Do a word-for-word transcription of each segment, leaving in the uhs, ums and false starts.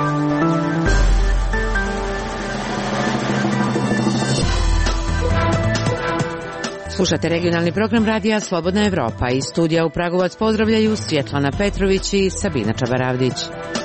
Slušate regionalni program radija Slobodna Evropa. Iz studija u Pragovac pozdravljaju Svjetlana Petrović i Sabina Čabaravdić.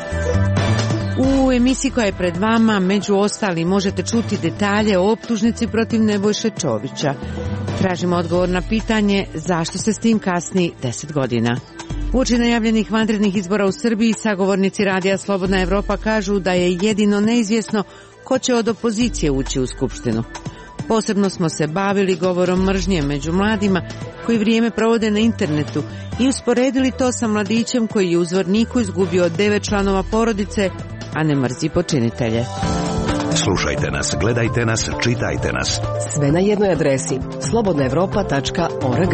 U emisiji koja je pred vama, među ostalim, možete čuti detalje o optužnici protiv Nebojše Čovića. Tražimo odgovor na pitanje zašto se s tim kasni deset godina. Uoči najavljenih vanrednih izbora u Srbiji, sagovornici radija Slobodna Evropa kažu da je jedino neizvjesno ko će od opozicije ući u Skupštinu. Posebno smo se bavili govorom mržnje među mladima koji vrijeme provode na internetu i usporedili to sa mladićem koji je u Zvorniku izgubio devet članova porodice, a ne mrzi počinitelje. Slušajte nas, gledajte nas, čitajte nas. Sve na jednoj adresi slobodna evropa tačka org.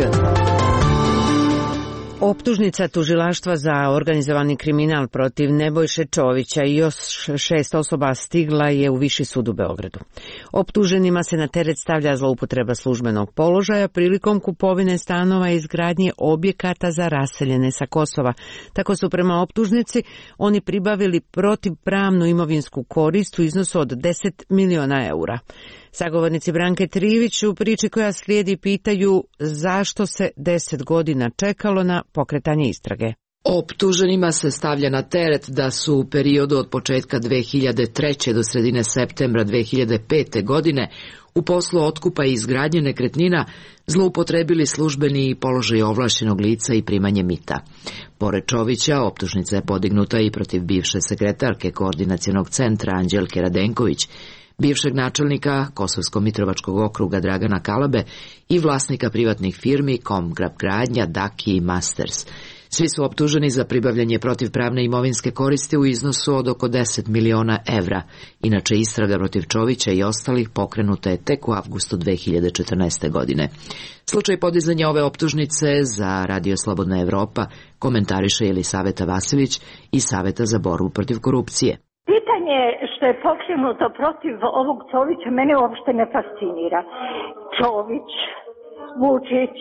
Optužnica tužilaštva za organizovani kriminal protiv Nebojše Čovića i još šest osoba stigla je u Viši sud u Beogradu. Optuženima se na teret stavlja zloupotreba službenog položaja prilikom kupovine stanova i izgradnje objekata za raseljene sa Kosova. Tako su prema optužnici oni pribavili protivpravnu imovinsku korist u iznosu od deset miliona eura. Sagovornici Branke Trivić u priči koja slijedi pitaju zašto se deset godina čekalo na pokretanje istrage. Optuženima se stavlja na teret da su u periodu od početka dve hiljade treće do sredine septembra dve hiljade pete. godine u poslu otkupa i izgradnje nekretnina zloupotrebili službeni položaj ovlašćenog lica i primanje mita. Pored Čovića, optužnica je podignuta i protiv bivše sekretarke Koordinacionog centra Anđelke Radenković, bivšeg načelnika Kosovsko-Mitrovačkog okruga Dragana Kalabe i vlasnika privatnih firmi Komgrab Gradnja, Daki i Masters. Svi su optuženi za pribavljanje protivpravne imovinske koristi u iznosu od oko deset miliona evra. Inače, istraga protiv Čovića i ostalih pokrenuta je tek u avgustu dve hiljade četrnaeste. godine. Slučaj podizanja ove optužnice za Radio Slobodna Evropa komentariše Jelisaveta Vasilić iz Saveta za borbu protiv korupcije. Pitanje što je pokrenuto protiv ovog Čovića mene uopšte ne fascinira. Čović, Vučić,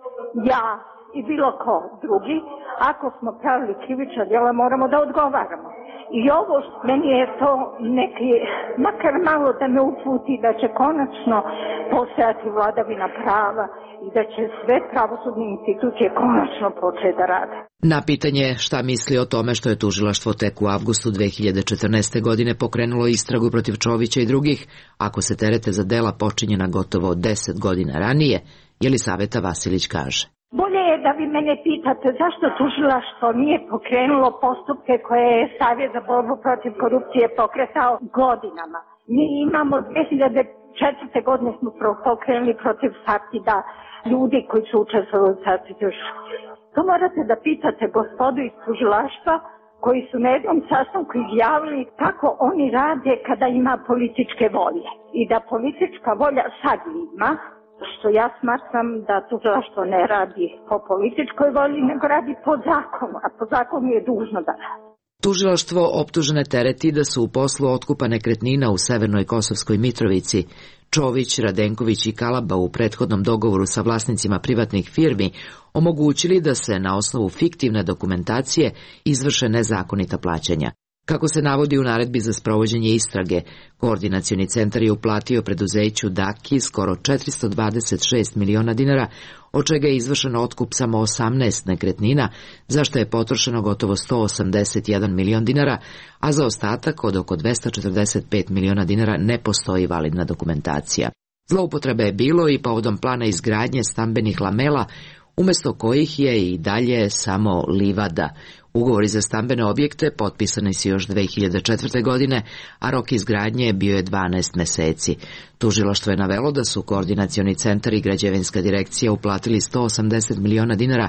ja i bilo ko drugi, ako smo pravili krivična djela, moramo da odgovaramo. I ovo, meni je to neki, makar malo da me uputi da će konačno postojati vladavina prava i da će sve pravosudne institucije konačno početi da rade. Na pitanje šta misli o tome što je tužilaštvo tek u avgustu dve hiljade četrnaeste. godine pokrenulo istragu protiv Čovića i drugih, ako se terete za dela počinjena gotovo deset godina ranije, Jelisaveta Vasilić kaže. Bolje je da vi mene pitate zašto tužilaštvo nije pokrenulo postupke koje je Savjet za borbu protiv korupcije pokretao godinama. Mi imamo dve hiljade četvrte. godine smo pokrenuli protiv Sartida ljudi koji su učestvovali u Sartidu. To morate da pitate gospodu iz tužilaštva koji su na jednom sastanku izjavili kako oni rade kada ima političke volje. I da politička volja sad ima, što ja smatram da tužilaštvo ne radi po političkoj volji, nego radi po zakonu, a po zakonu je dužno da radi. Tužilaštvo optužene tereti da su u poslu otkupa nekretnina u Severnoj Kosovskoj Mitrovici Čović, Radenković i Kalaba u prethodnom dogovoru sa vlasnicima privatnih firmi omogućili da se na osnovu fiktivne dokumentacije izvrše nezakonita plaćanja. Kako se navodi u naredbi za sprovođenje istrage, Koordinacioni centar je uplatio preduzeću Daki skoro četiristo dvadeset šest miliona dinara, od čega je izvršen otkup samo osamnaest nekretnina, za što je potrošeno gotovo sto osamdeset jedan milion dinara, a za ostatak od oko dvesta četrdeset pet miliona dinara ne postoji validna dokumentacija. Zloupotrebe je bilo i povodom plana izgradnje stambenih lamela, umjesto kojih je i dalje samo livada. Ugovori za stambene objekte potpisani su još dve hiljade četvrte. godine, a rok izgradnje bio je dvanaest meseci. Tužilaštvo je navelo da su Koordinacioni centar i Građevinska direkcija uplatili sto osamdeset miliona dinara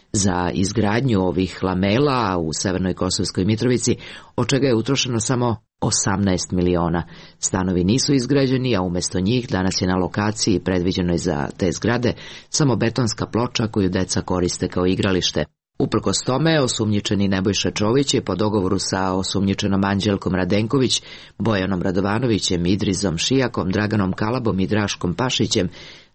za izgradnju ovih lamela u Severnoj Kosovskoj Mitrovici, od čega je utrošeno samo osamnaest miliona. Stanovi nisu izgrađeni, a umjesto njih danas je na lokaciji predviđenoj za te zgrade samo betonska ploča koju deca koriste kao igralište. Uprkos tome, osumnjičeni Nebojša Čović je po dogovoru sa osumnjičenom Anđelkom Radenković, Bojanom Radovanovićem, Idrizom Šijakom, Draganom Kalabom i Draškom Pašićem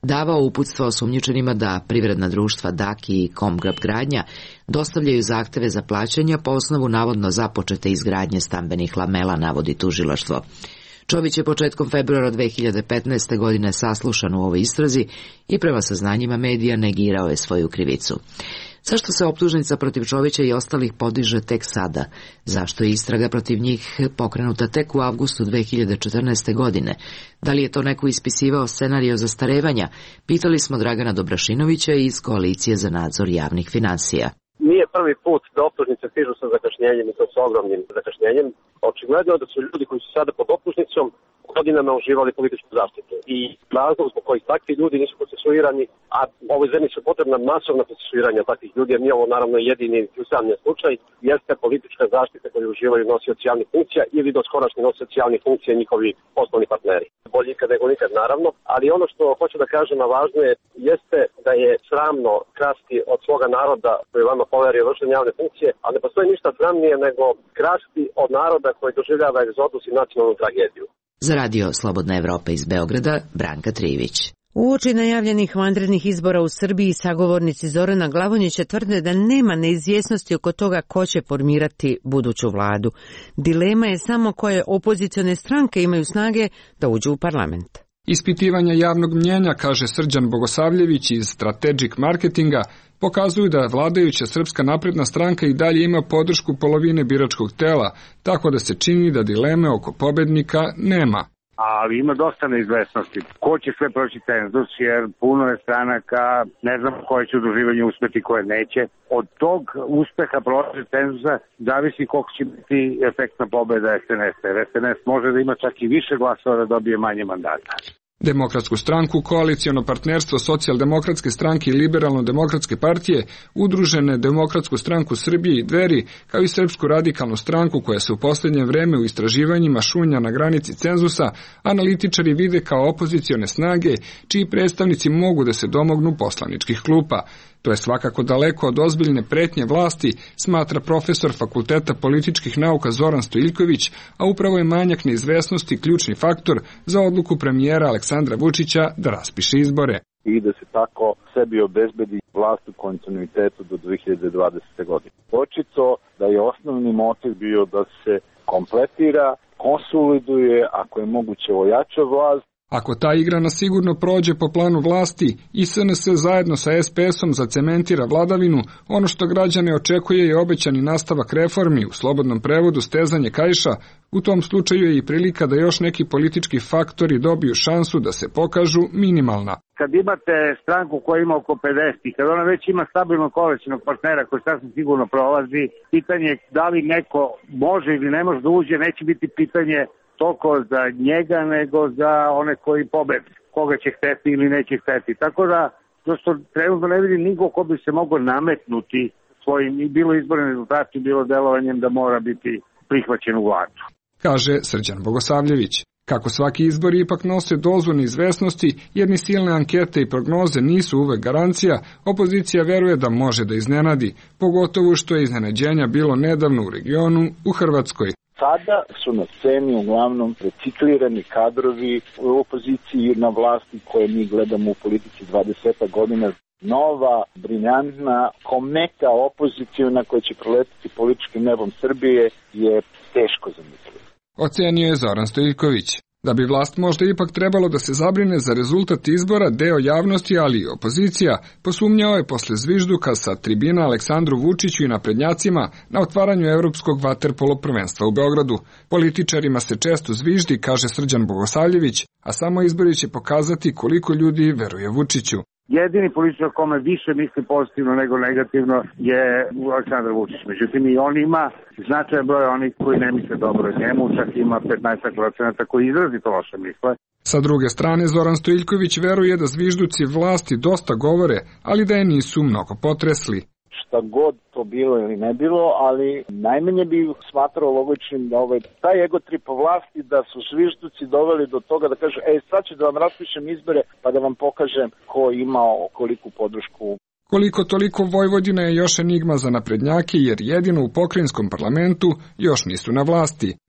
davao uputstva osumnjičenima da privredna društva D A K I i Komgrab gradnja dostavljaju zahteve za plaćanja po osnovu navodno započete izgradnje stambenih lamela, navodi tužilaštvo. Čović je početkom februara dve hiljade petnaeste. godine saslušan u ovoj istrazi i prema saznanjima medija negirao je svoju krivicu. Zašto se optužnica protiv Čovića i ostalih podiže tek sada? Zašto je istraga protiv njih pokrenuta tek u avgustu dve hiljade četrnaeste. godine? Da li je to neko ispisivao scenario zastarevanja? Pitali smo Dragana Dobrašinovića iz Koalicije za nadzor javnih finansija. Nije prvi put da optužnice stižu sa zakašnjenjem i to sa ogromnim zakašnjenjem. Očigledno je da su ljudi koji su sada pod optužnicom godinama uživali političku zaštitu. I razlog zbog kojih takvi ljudi nisu procesuirani, a ovoj zemlji su potrebna masovna procesuiranja takvih ljudi, jer nije ovo naravno jedini usamljen slučaj, jeste politička zaštita koju uživaju nosioci javnih funkcija ili doskorašnji nosioci javnih funkcija njihovi poslovni partneri. Bolje ikad nego nikad naravno, ali ono što hoću da kažem, a važno je, jeste da je sramno krasti od svoga naroda koji vama poverio vršenje javne funkcije, a ne postoji ništa sramnije nego krasti od naroda koji doživljava egzodus i nacionalnu tragediju. Za radio Slobodna Evropa iz Beograda, Branka Trivić. Uoči najavljenih vanrednih izbora u Srbiji, sagovornici Zorana Glavonjića tvrde da nema neizvjesnosti oko toga ko će formirati buduću vladu. Dilema je samo koje opozicione stranke imaju snage da uđu u parlament. Ispitivanja javnog mnjenja, kaže Srđan Bogosavljević iz Strategic Marketinga, pokazuju da vladajuća Srpska napredna stranka i dalje ima podršku polovine biračkog tela, tako da se čini da dileme oko pobednika nema. Ali ima dosta neizvesnosti. Ko će sve proći cenzus, jer puno je stranaka, ne znam koje će udruživanje uspeti, koje neće. Od tog uspeha proći cenzusa zavisi koliko će biti efektna pobeda S N S-a, jer S N S može da ima čak i više glasova da dobije manje mandata. Demokratsku stranku, koaliciono partnerstvo Socijaldemokratske stranke i Liberalno-demokratske partije, udružene Demokratsku stranku Srbije i Dveri, kao i Srpsku radikalnu stranku koja se u posljednje vreme u istraživanjima šunja na granici cenzusa, analitičari vide kao opozicione snage, čiji predstavnici mogu da se domognu poslaničkih klupa. To je svakako daleko od ozbiljne pretnje vlasti, smatra profesor Fakulteta političkih nauka Zoran Stojiljković, a upravo je manjak neizvesnosti ključni faktor za odluku premijera Aleksandra Vučića da raspiše izbore. I da se tako sebi obezbedi vlast u kontinuitetu do dve hiljade dvadesete. godine. Očito da je osnovni motiv bio da se kompletira, konsoliduje, ako je moguće ojača vlast. Ako ta igra na sigurno prođe po planu vlasti i S N S zajedno sa S P S-om zacementira vladavinu, ono što građane očekuje je obećani nastavak reformi, u slobodnom prevodu stezanje kaiša, u tom slučaju je i prilika da još neki politički faktori dobiju šansu da se pokažu minimalna. Kad imate stranku koja ima oko pedeset i kad ona već ima stabilnog koalicionog partnera koji sasvim sigurno prolazi, pitanje da li neko može ili ne može da uđe neće biti pitanje toliko za njega nego za one koji pobede, koga će hteti ili neće hteti. Tako da, prosto trenutno ne vidim niko ko bi se mogao nametnuti svojim, bilo izbornim rezultatima, bilo delovanjem da mora biti prihvaćen u vladu. Kaže Srđan Bogosavljević. Kako svaki izbor ipak nose dozu neizvesnosti, jer ni silne ankete i prognoze nisu uvek garancija, opozicija veruje da može da iznenadi, pogotovo što je iznenađenja bilo nedavno u regionu, u Hrvatskoj. Sada su na sceni uglavnom reciklirani kadrovi u opoziciji na vlasti koje mi gledamo u politici dvadeset godina. Nova, briljantna, kometa opozicijona koja će proletiti političkim nebom Srbije je teško zamisliti. Ocenio je Zoran Stojiljković. Da bi vlast možda ipak trebalo da se zabrine za rezultat izbora, deo javnosti, ali i opozicija, posumnjao je posle zvižduka sa tribina Aleksandru Vučiću i naprednjacima na otvaranju evropskog vaterpolo prvenstva u Beogradu. Političarima se često zviždi, kaže Srđan Bogosavljević, a samo izbori će pokazati koliko ljudi veruje Vučiću. Jedini političar kome više misli pozitivno nego negativno je Aleksandar Vučić. Međutim, i on ima značajan broj onih koji ne misle dobro njemu, čak ima petnaest procenata koji izrazito loše misle. Sa druge strane, Zoran Stojiljković veruje da zvižduci vlasti dosta govore, ali da je nisu mnogo potresli. Šta god to bilo ili ne bilo, ali najmanje bi smatrao logičnim da ovaj, taj egotrip vlasti da su zvižduci doveli do toga da kaže, ej, sad ću da vam raspišem izbore pa da vam pokažem ko imao koliku podršku. Koliko toliko Vojvodina je još enigma za naprednjake, jer jedino u pokrajinskom parlamentu još nisu na vlasti.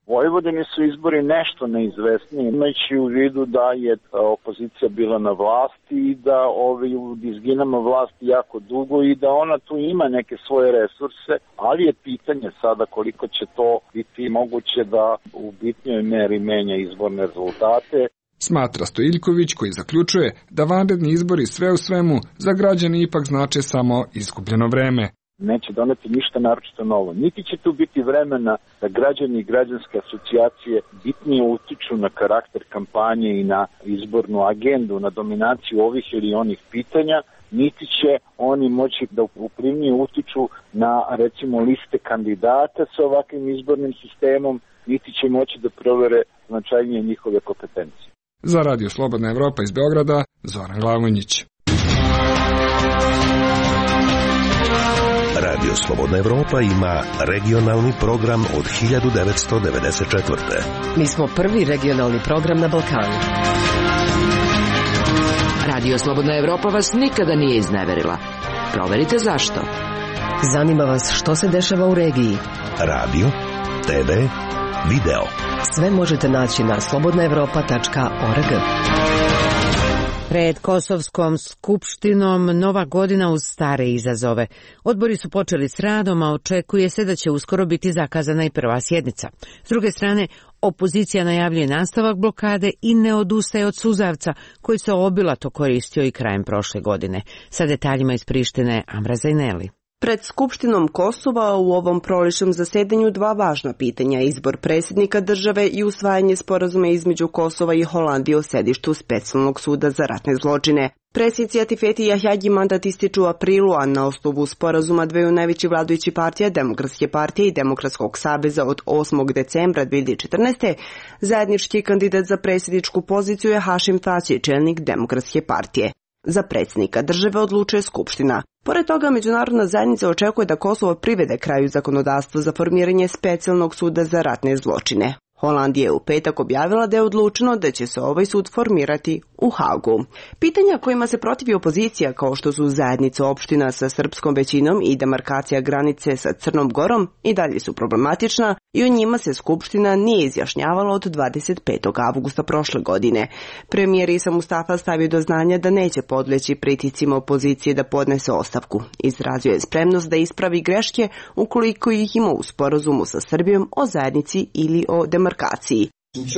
Vojvodini su izbori nešto neizvesniji, imajući u vidu da je opozicija bila na vlasti i da ovi u dizginama vlasti jako dugo i da ona tu ima neke svoje resurse, ali je pitanje sada koliko će to biti moguće da u bitnjoj meri menja izborne rezultate. Smatra Stojiljković, koji zaključuje da vanredni izbori sve u svemu za građane ipak znače samo izgubljeno vreme. Neće doneti ništa naročito novo. Niti će tu biti vremena da građani i građanske asocijacije bitnije utiču na karakter kampanje i na izbornu agendu, na dominaciju ovih ili onih pitanja, niti će oni moći da uprivnije utiču na, recimo, liste kandidata sa ovakvim izbornim sistemom, niti će moći da provere značajnije njihove kompetencije. Za Radio Slobodna Evropa iz Beograda, Zoran Glavonjić. Radio Slobodna Evropa ima regionalni program od hiljadu devetsto devedeset četvrte. Mi smo prvi regionalni program na Balkanu. Radio Slobodna Evropa vas nikada nije izneverila. Proverite zašto. Zanima vas što se dešava u regiji. Radio, te ve, video. Sve možete naći na slobodna evropa tačka org. Pred Kosovskom skupštinom nova godina uz stare izazove. Odbori su počeli s radom, a očekuje se da će uskoro biti zakazana i prva sjednica. S druge strane, opozicija najavljuje nastavak blokade i ne odustaje od suzavca, koji se obilato koristio i krajem prošle godine. Sa detaljima iz Prištine, Amra Zajneli. Pred Skupštinom Kosova u ovom prolećnom zasedanju dva važna pitanja, izbor predsjednika države i usvajanje sporazuma između Kosova i Holandije o sedištu Specijalnog suda za ratne zločine. Predsjednici Atifeti Jahjagi mandat ističu u aprilu, a na osnovu sporazuma dveju najvećih vladajućih partija, Demokratske partije i Demokratskog saveza od osmog decembra dve hiljade četrnaeste. zajednički kandidat za predsjedničku poziciju je Hašim Tači, čelnik Demokratske partije. Za predsjednika države odlučuje Skupština. Pored toga, međunarodna zajednica očekuje da Kosovo privede kraju zakonodavstvo za formiranje Specijalnog suda za ratne zločine. Holandija je u petak objavila da je odlučeno da će se ovaj sud formirati u Hagu. Pitanja kojima se protivi opozicija, kao što su zajednica opština sa srpskom većinom i demarkacija granice sa Crnom Gorom, i dalje su problematična i o njima se Skupština nije izjašnjavala od dvadeset petog avgusta prošle godine. Premijer Isa Mustafa stavio do znanja da neće podleći pritiscima opozicije da podnese ostavku. Izrazio je spremnost da ispravi greške ukoliko ih ima u sporazumu sa Srbijom o zajednici ili o demarkaciji.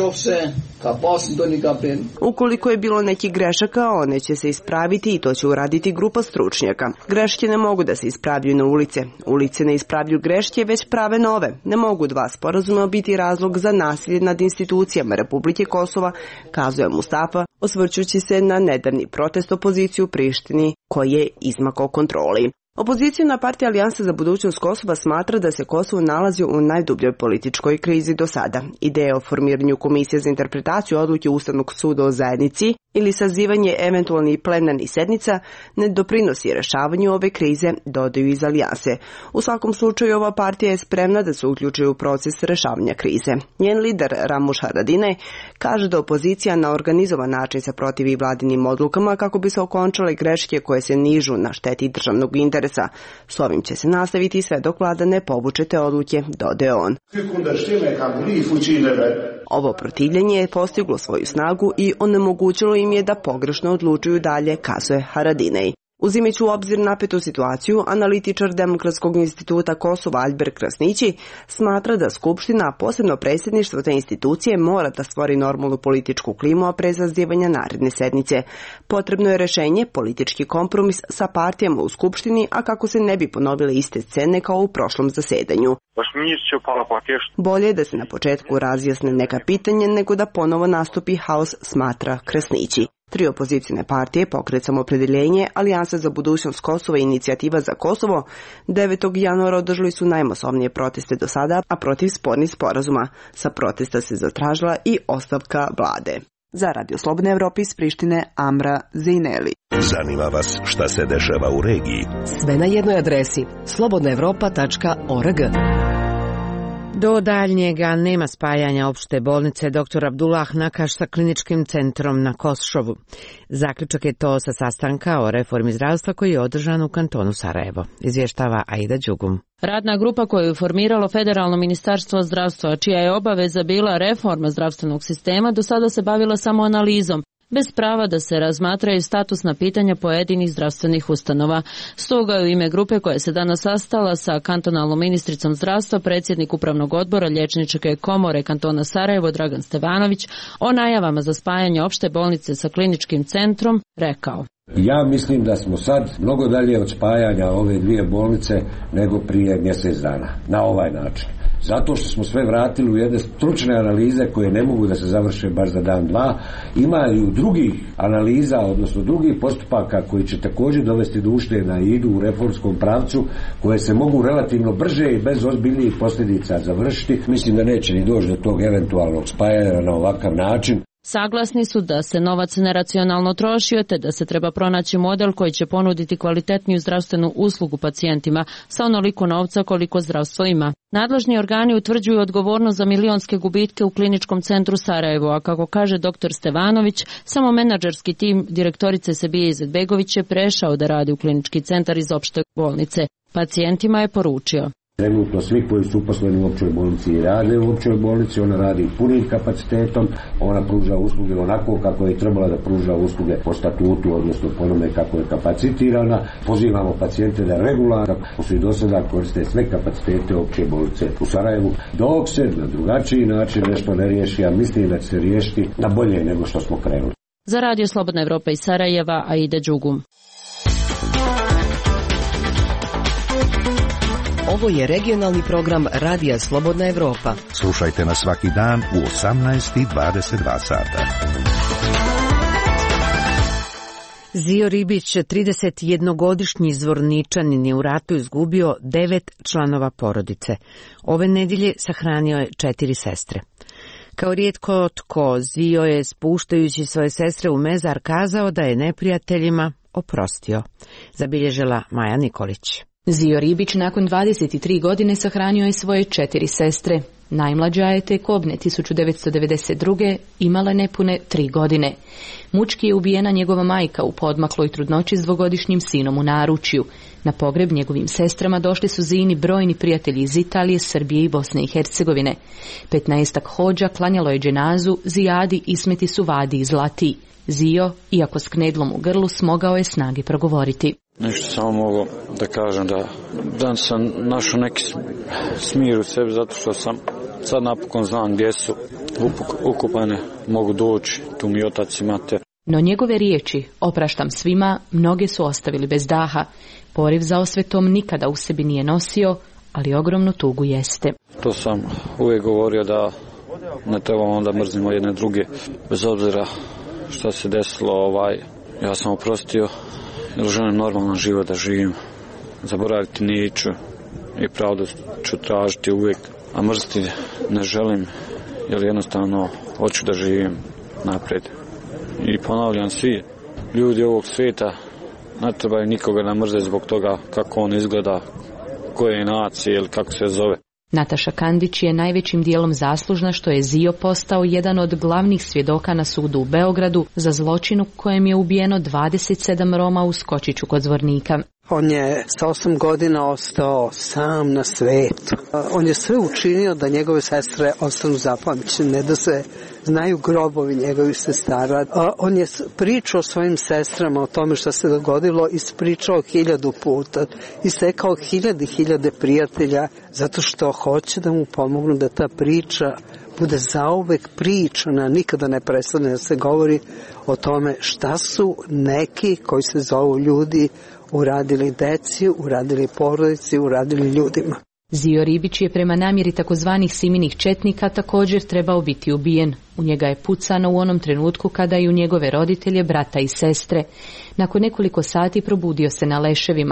Ukoliko je bilo nekih grešaka, one će se ispraviti i to će uraditi grupa stručnjaka. Greške ne mogu da se ispravljaju na ulice. Ulice ne ispravljuju greške, već prave nove. Ne mogu dva sporazuma biti razlog za nasilje nad institucijama Republike Kosova, kazuje Mustafa, osvrćući se na nedavni protest opozicije u Prištini koji je izmakao kontroli. Opozicijona partija Alijansa za budućnost Kosova smatra da se Kosovo nalazi u najdubljoj političkoj krizi do sada. Ideja o formiranju komisije za interpretaciju odluke Ustavnog suda o zajednici ili sazivanje eventualnih plenarnih sednica ne doprinosi rešavanju ove krize, dodaju iz Alijanse. U svakom slučaju ova partija je spremna da se uključi u proces rešavanja krize. Njen lider Ramuš Haradinaj kaže da opozicija na organizovan način se protivi vladinim odlukama kako bi se okončale greške koje se nižu na šteti državnog interesa. S ovim će se nastaviti sve dok vlada ne povuče te odluke, dodaje on. Ovo protivljenje je postiglo svoju snagu i onemogućilo im je da pogrešno odlučuju dalje, kazuje Haradinaj. Uzimajući u obzir napetu situaciju, analitičar Demokratskog instituta Kosova Albert Krasnići smatra da Skupština, a posebno predsjedništvo te institucije, mora da stvori normalnu političku klimu, a pre sazivanja naredne sednice. Potrebno je rešenje, politički kompromis sa partijama u Skupštini, a kako se ne bi ponovile iste scene kao u prošlom zasedanju. Bolje je da se na početku razjasne neka pitanja nego da ponovo nastupi haos, smatra Krasnići. Tri opozicijne partije, Pokret Samoopredjeljenje, Alijansa za budućnost Kosova i Inicijativa za Kosovo, devetog januara održali su najmasovnije proteste do sada, a protiv spornih sporazuma. Sa protesta se zatražila i ostavka vlade. Za Radio Slobodna Evropa iz Prištine, Amra Zajneli. Zanima vas šta se dešava u regiji? Sve na jednoj adresi slobodna evropa tačka org. Do daljnjega nema spajanja opšte bolnice doktor Abdullah Nakaš sa kliničkim centrom na Kosovu. Zaključak je to sa sastanka o reformi zdravstva koji je održan u kantonu Sarajevo. Izvještava Aida Đugum. Radna grupa koju je formiralo Federalno ministarstvo zdravstva, čija je obaveza bila reforma zdravstvenog sistema, do sada se bavila samo analizom, bez prava da se razmatraju statusna pitanja pojedinih zdravstvenih ustanova. Stoga je u ime grupe koja se danas sastala sa kantonalnom ministricom zdravstva predsjednik upravnog odbora Liječničke komore kantona Sarajevo Dragan Stevanović o najavama za spajanje opšte bolnice sa kliničkim centrom rekao: Ja mislim da smo sad mnogo dalje od spajanja ove dvije bolnice nego prije mjesec dana, na ovaj način. Zato što smo sve vratili u jedne stručne analize koje ne mogu da se završe baš za dan, dva. Ima i drugih analiza, odnosno drugih postupaka koji će također dovesti do ušteda i idu u reformskom pravcu, koje se mogu relativno brže i bez ozbiljnijih posljedica završiti. Mislim da neće ni doći do tog eventualnog spajanja na ovakav način. Saglasni su da se novac neracionalno trošio te da se treba pronaći model koji će ponuditi kvalitetniju zdravstvenu uslugu pacijentima sa onoliko novca koliko zdravstvo ima. Nadležni organi utvrđuju odgovornost za milionske gubitke u kliničkom centru Sarajevo, a kako kaže doktor Stevanović, samo menadžerski tim direktorice Sebije Izetbegović je prešao da radi u klinički centar iz opšte bolnice. Pacijentima je poručio: Trenutno svi koji su uposleni u općoj bolnici i rade u općoj bolnici, ona radi punim kapacitetom, ona pruža usluge onako kako je trebala da pruža usluge po statutu, odnosno po onome kako je kapacitirana. Pozivamo pacijente da regularno, kako su i do sada, koriste sve kapacitete opće bolnice u Sarajevu, dok se na drugačiji način nešto ne riješi, a mislim da će se riješiti na bolje nego što smo krenuli. Za Radio Slobodna Evropa iz Sarajeva, Aida Đugum. Ovo je regionalni program Radija Slobodna Evropa. Slušajte nas svaki dan u osamnaest i dvadeset dva sata. Zio Ribić, tridesetjednogodišnji Zvorničanin, je u ratu izgubio devet članova porodice. Ove nedjelje sahranio je četiri sestre. Kao rijetko tko, Zio je, spuštajući svoje sestre u mezar, kazao da je neprijateljima oprostio. Zabilježila Maja Nikolić. Zio Ribić nakon dvadeset tri godine sahranio je svoje četiri sestre. Najmlađa je te kobne tisuću devetsto devedeset druge imala nepune tri godine. Mučki je ubijena njegova majka u poodmakloj trudnoći s dvogodišnjim sinom u naručju. Na pogreb njegovim sestrama došli su Zini brojni prijatelji iz Italije, Srbije i Bosne i Hercegovine. Petnaestak hođa klanjalo je dženazu Zijadi Ismeti Suvadi iz Zlati. Zio, iako s knedlom u grlu, smogao je snage progovoriti. Nešto samo mogu da kažem da dan sam našao neki smir u sebi zato što sam sad napokon znam gdje su ukupane, mogu doći, tu mi otac i mater. No njegove riječi, opraštam svima, mnoge su ostavili bez daha. Poriv za osvetom nikada u sebi nije nosio, ali ogromnu tugu jeste. To sam uvijek govorio da ne trebamo da mrzimo jedne druge, bez obzira što se desilo, ovaj, ja sam oprostio. Jer želim normalan život da živim. Zaboraviti neću i pravdu ću tražiti uvijek, a mrziti ne želim, jer jednostavno hoću da živim naprijed. I ponavljam, svi ljudi ovog svijeta ne trebaju nikoga da mrze zbog toga kako on izgleda, koje je nacije ili kako se zove. Nataša Kandić je najvećim dijelom zaslužna što je Zio postao jedan od glavnih svjedoka na sudu u Beogradu za zločinu kojem je ubijeno dvadeset sedam Roma u Skočiću kod Zvornika. On je sa osam godina ostao sam na svetu. On je sve učinio da njegove sestre ostanu zapamćene, da se znaju grobovi njegovih sestara. On je pričao svojim sestrama o tome što se dogodilo, ispričao hiljadu puta, istekao hiljade hiljade prijatelja, zato što hoće da mu pomognu da ta priča bude zauvek pričana, nikada ne prestane da se govori o tome šta su neki koji se zovu ljudi uradili deci, uradili porodici, uradili ljudima. Zio Ribić je prema namjeri takozvanih Siminih četnika također trebao biti ubijen. U njega je pucano u onom trenutku kada i u njegove roditelje, brata i sestre. Nakon nekoliko sati probudio se na leševima.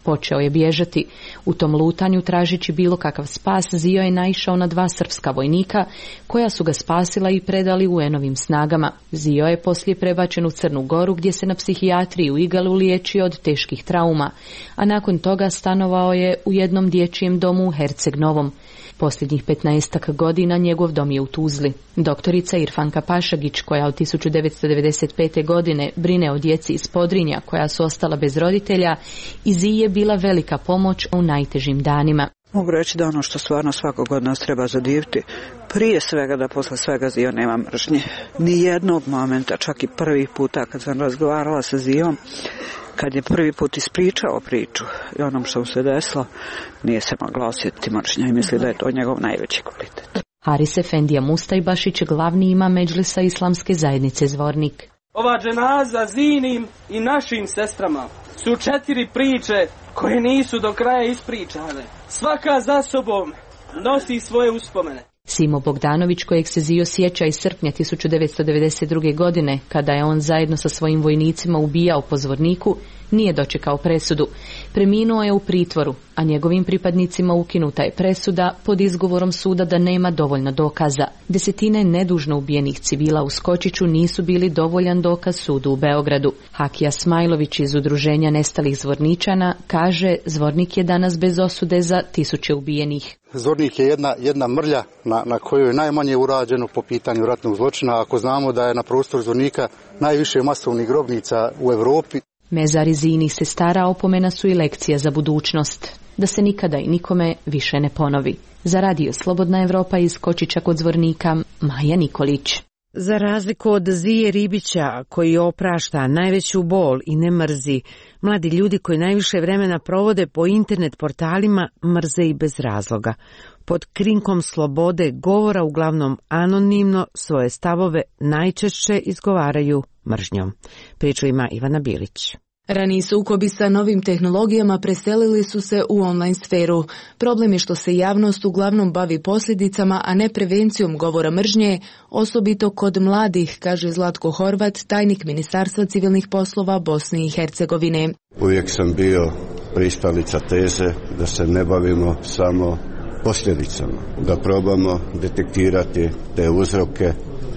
Počeo je bježati. U tom lutanju, tražeći bilo kakav spas, Zio je naišao na dva srpska vojnika koja su ga spasila i predali U N-ovim snagama. Zio je poslije prebačen u Crnu Goru gdje se na psihijatriji u Igalu liječio od teških trauma, a nakon toga stanovao je u jednom dječjem domu u Herceg Novom. Posljednjih petnaestak godina njegov dom je u Tuzli. Doktorica Irfanka Pašagić, koja od tisuću devetsto devedeset pete. godine brine o djeci iz Podrinja koja su ostala bez roditelja, i Ziji je bila velika pomoć u najtežim danima. Mogu reći da ono što stvarno svakog od nas treba zadiviti, prije svega da posle svega Zio nema mržnje. Nijednog momenta, čak i prvi puta kad sam razgovarala sa Zijom, kad je prvi put ispričao priču i onom što mu se desilo, nije se mogla osjetiti mržnja i misli da je to njegov najveći kvalitet. Haris Efendija Mustajbašić, glavni imam Medžlisa Islamske zajednice Zvornik. Ova dženaza Zinim i našim sestrama su četiri priče koje nisu do kraja ispričane. Svaka za sobom nosi svoje uspomene. Simo Bogdanović, kojeg se Zio sjeća iz srpnja tisuću devetsto devedeset druge. godine, kada je on zajedno sa svojim vojnicima ubijao po Zvorniku, nije dočekao presudu. Preminuo je u pritvoru, a njegovim pripadnicima ukinuta je presuda pod izgovorom suda da nema dovoljno dokaza. Desetine nedužno ubijenih civila u Skočiću nisu bili dovoljan dokaz sudu u Beogradu. Hakija Smajlović iz Udruženja nestalih Zvorničana kaže: Zvornik je danas bez osude za tisuće ubijenih. Zvornik je jedna, jedna mrlja na, na kojoj je najmanje urađeno po pitanju ratnog zločina, ako znamo da je na prostoru Zvornika najviše masovnih grobnica u Europi. Mezari Zijinih sestara opomena su i lekcija za budućnost, da se nikada i nikome više ne ponovi. Za radio Slobodna Evropa iz Kočića kod Zvornika, Maja Nikolić. Za razliku od Zije Ribića, koji oprašta najveću bol i ne mrzi, mladi ljudi koji najviše vremena provode po internet portalima mrze i bez razloga. Pod krinkom slobode govora, uglavnom anonimno, svoje stavove najčešće izgovaraju mržnjom. Priču ima Ivana Bilić. Raniji sukobi sa novim tehnologijama preselili su se u online sferu. Problem je što se javnost uglavnom bavi posljedicama, a ne prevencijom govora mržnje, osobito kod mladih, kaže Zlatko Horvat, tajnik Ministarstva civilnih poslova Bosne i Hercegovine. Uvijek sam bio pristalica teze da se ne bavimo samo posljedicama, da probamo detektirati te uzroke,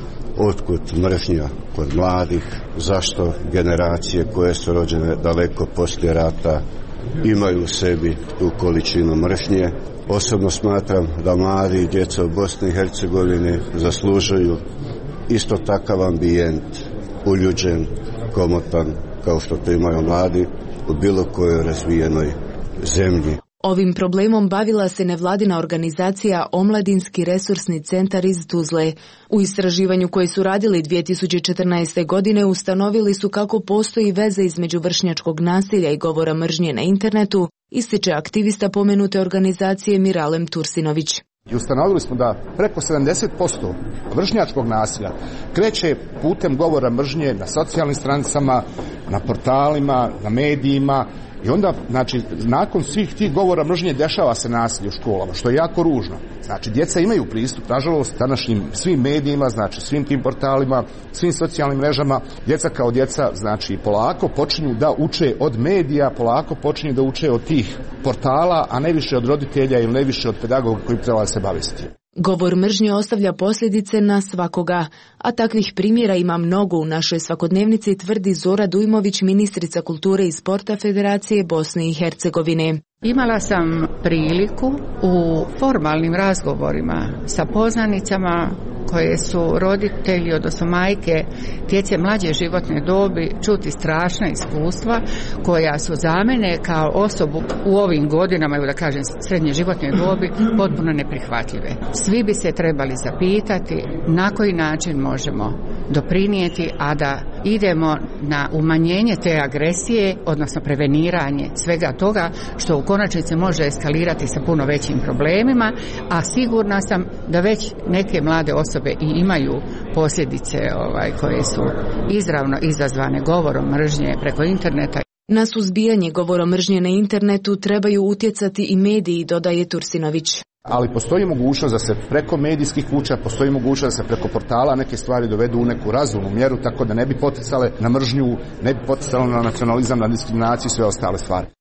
otkud mržnja kod mladih, zašto generacije koje su rođene daleko poslije rata imaju u sebi tu količinu mržnje. Osobno smatram da mladi i djeca u Bosni i Hercegovini zaslužuju isto takav ambijent, uljuđen, komotan, kao što to imaju mladi u bilo kojoj razvijenoj zemlji. Ovim problemom bavila se nevladina organizacija Omladinski resursni centar iz Tuzle. U istraživanju koje su radili dvije tisuće četrnaeste. godine ustanovili su kako postoji veza između vršnjačkog nasilja i govora mržnje na internetu, ističe aktivista pomenute organizacije Miralem Tursinović. I ustanovili smo da preko sedamdeset posto vršnjačkog nasilja kreće putem govora mržnje na socijalnim stranicama, na portalima, na medijima. I onda, znači, nakon svih tih govora mržnje dešava se nasilje u školama, što je jako ružno. Znači, djeca imaju pristup, nažalost, današnjim svim medijima, znači svim tim portalima, svim socijalnim mrežama. Djeca kao djeca, znači, polako počinju da uče od medija, polako počinju da uče od tih portala, a ne više od roditelja ili ne više od pedagoga koji bi trebali se baviti. Govor mržnje ostavlja posljedice na svakoga, a takvih primjera ima mnogo u našoj svakodnevnici, tvrdi Zora Dujmović, ministrica kulture i sporta Federacije Bosne i Hercegovine. Imala sam priliku u formalnim razgovorima sa poznanicama koje su roditelji, odnosno majke djece mlađe životne dobi, čuti strašna iskustva koja su za mene kao osobu u ovim godinama, da kažem srednje životne dobi, potpuno neprihvatljive. Svi bi se trebali zapitati na koji način možemo doprinijeti, a da idemo na umanjenje te agresije, odnosno preveniranje svega toga što u konačnici može eskalirati sa puno većim problemima, a sigurna sam da već neke mlade osobe i imaju posljedice ovaj, koje su izravno izazvane govorom mržnje preko interneta. Na suzbijanje govora mržnje na internetu trebaju utjecati i mediji, dodaje Tursinović. Ali postoji mogućnost da se preko medijskih kuća, postoji mogućnost da se preko portala neke stvari dovedu u neku razumnu mjeru, tako da ne bi poticale na mržnju, ne bi poticale na nacionalizam, na diskriminaciju i sve ostale stvari.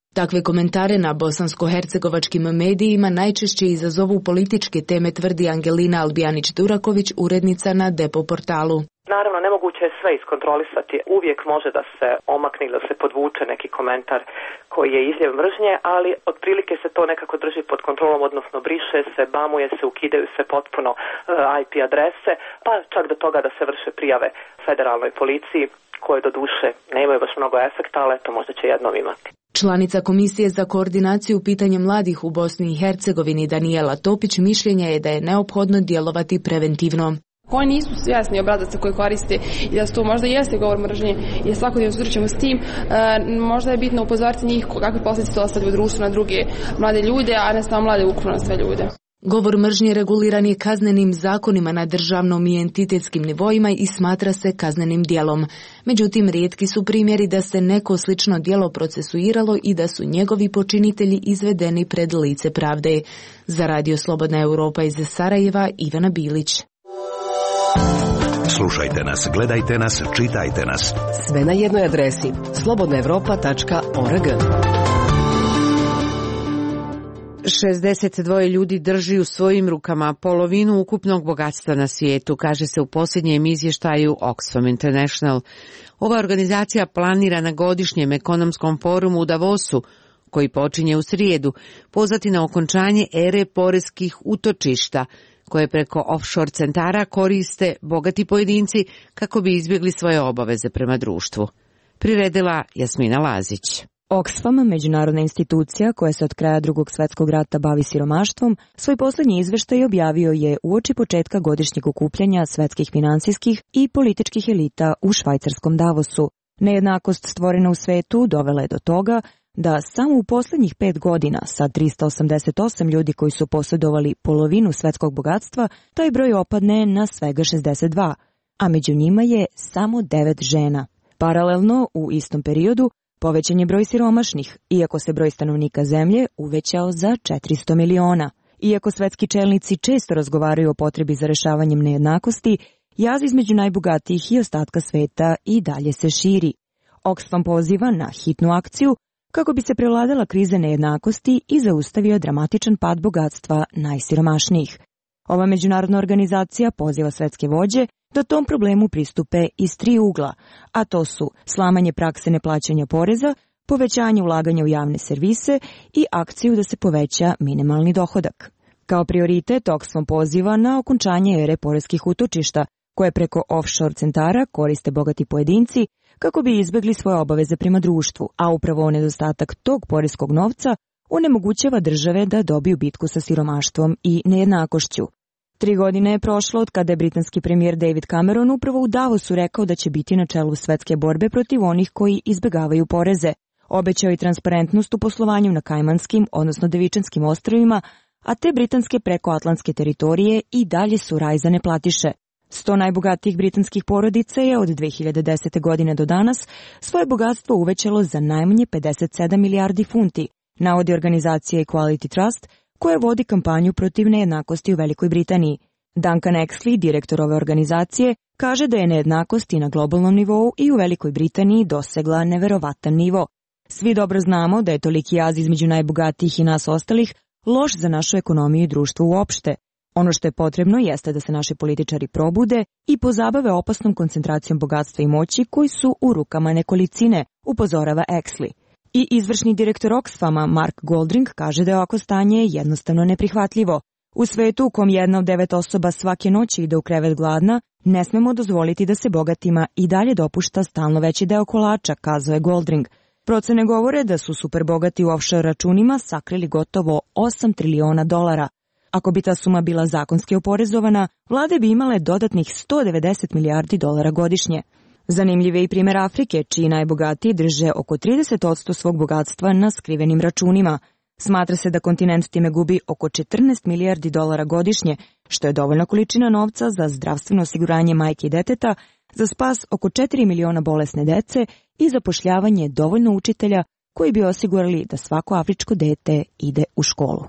Takve komentare na bosansko-hercegovačkim medijima najčešće izazovu političke teme, tvrdi Angelina Albijanić-Duraković, urednica na Depo portalu. Naravno, nemoguće je sve iskontrolisati. Uvijek može da se omakne ili da se podvuče neki komentar koji je izljev mržnje, ali otprilike se to nekako drži pod kontrolom, odnosno briše se, bamuje se, ukidaju se potpuno I P adrese, pa čak do toga da se vrše prijave federalnoj policiji, koje do duše nemaju baš mnogo efekta, ali to možda će jednom imati. Članica Komisije za koordinaciju pitanja mladih u Bosni i Hercegovini Danijela Topić mišljenja je da je neophodno djelovati preventivno. Oni nisu svjesni obrazaca koje koriste i da to možda jeste govor mržnje i da svakodnevno susrećemo s tim, e, možda je bitno upozoriti njih kakve posljedice to ostavlja u društvu na druge mlade ljude, a ne samo mlade, ukupno na sve ljude. Govor mržnje reguliran je kaznenim zakonima na državnom i entitetskim nivoima i smatra se kaznenim djelom. Međutim, rijetki su primjeri da se neko slično djelo procesuiralo i da su njegovi počinitelji izvedeni pred lice pravde. Za Radio Slobodna Europa iz Sarajeva, Ivana Bilić. Slušajte nas, gledajte nas, čitajte nas. Sve na jednoj adresi slobodna europa tačka org. šezdeset dva ljudi drži u svojim rukama polovinu ukupnog bogatstva na svijetu, kaže se u posljednjem izvještaju Oxfam International. Ova organizacija planira na godišnjem ekonomskom forumu u Davosu, koji počinje u srijedu, pozvati na okončanje ere poreskih utočišta, koje preko offshore centara koriste bogati pojedinci kako bi izbjegli svoje obaveze prema društvu. Priredila Jasmina Lazić. Oxfam, međunarodna institucija koja se od kraja drugog svjetskog rata bavi siromaštvom, svoj posljednji izvještaj objavio je uoči početka godišnjeg okupljanja svetskih financijskih i političkih elita u švajcarskom Davosu. Nejednakost stvorena u svetu dovela je do toga da samo u posljednjih pet godina sa tristo osamdeset osam ljudi koji su posjedovali polovinu svetskog bogatstva, taj broj opadne na svega šezdeset dva, a među njima je samo devet žena. Paralelno, u istom periodu, povećan je broj siromašnih, iako se broj stanovnika zemlje uvećao za četiristo miliona. Iako svetski čelnici često razgovaraju o potrebi za rešavanjem nejednakosti, jaz između najbogatijih i ostatka sveta i dalje se širi. Oxfam poziva na hitnu akciju kako bi se prevladala kriza nejednakosti i zaustavio dramatičan pad bogatstva najsiromašnijih. Ova međunarodna organizacija poziva svetske vođe da tom problemu pristupe iz tri ugla, a to su slamanje prakse neplaćanja poreza, povećanje ulaganja u javne servise i akciju da se poveća minimalni dohodak. Kao prioritet Oxfam poziva na okončanje ere poreskih utočišta, koje preko offshore centara koriste bogati pojedinci kako bi izbjegli svoje obaveze prema društvu, a upravo nedostatak tog poreskog novca onemogućava države da dobiju bitku sa siromaštvom i nejednakošću. Tri godine je prošlo od kada je britanski premijer David Cameron upravo u Davosu rekao da će biti na čelu svetske borbe protiv onih koji izbjegavaju poreze. Obećao i transparentnost u poslovanju na Kajmanskim, odnosno Devičanskim ostrvima, a te britanske prekoatlantske teritorije i dalje su raj za neplatiše. Sto najbogatijih britanskih porodica je od dve hiljade desete. godine do danas svoje bogatstvo uvećalo za najmanje pedeset sedam milijardi funti, navodi organizacija Equality Trust, koja vodi kampanju protiv nejednakosti u Velikoj Britaniji. Duncan Exley, direktor ove organizacije, kaže da je nejednakost i na globalnom nivou i u Velikoj Britaniji dosegla neverovatan nivo. Svi dobro znamo da je toliki jaz između najbogatijih i nas ostalih loš za našu ekonomiju i društvo uopšte. Ono što je potrebno jeste da se naši političari probude i pozabave opasnom koncentracijom bogatstva i moći koji su u rukama nekolicine, upozorava Exley. I izvršni direktor Oxfama Mark Goldring kaže da je ovako stanje jednostavno neprihvatljivo. U svetu u kom jedna od devet osoba svake noći ide u krevet gladna, ne smemo dozvoliti da se bogatima i dalje dopušta stalno veći deo kolača, kazao je Goldring. Procene govore da su superbogati u offshore računima sakrili gotovo osam triliona dolara. Ako bi ta suma bila zakonski oporezovana, vlade bi imale dodatnih sto devedeset milijardi dolara godišnje. Zanimljiv je i primjer Afrike, čiji najbogatiji drže oko trideset posto svog bogatstva na skrivenim računima. Smatra se da kontinent time gubi oko četrnaest milijardi dolara godišnje, što je dovoljna količina novca za zdravstveno osiguranje majke i deteta, za spas oko četiri miliona bolesne dece i zapošljavanje dovoljno učitelja koji bi osigurali da svako afričko dete ide u školu.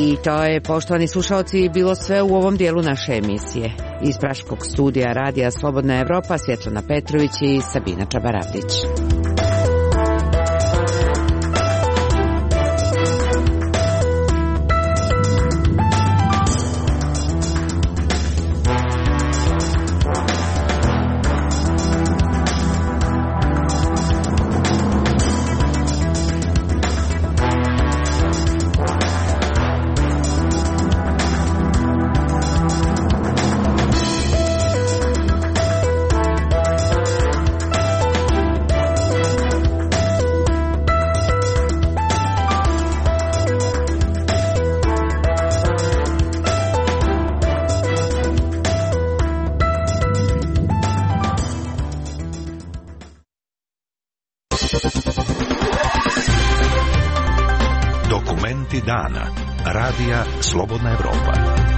I to je, poštovani slušalci, bilo sve u ovom dijelu naše emisije. Iz Praškog studija Radija Slobodna Evropa, Svjetlana Petrović i Sabina Čabaravdić. Dana. Radija Slobodna Evropa.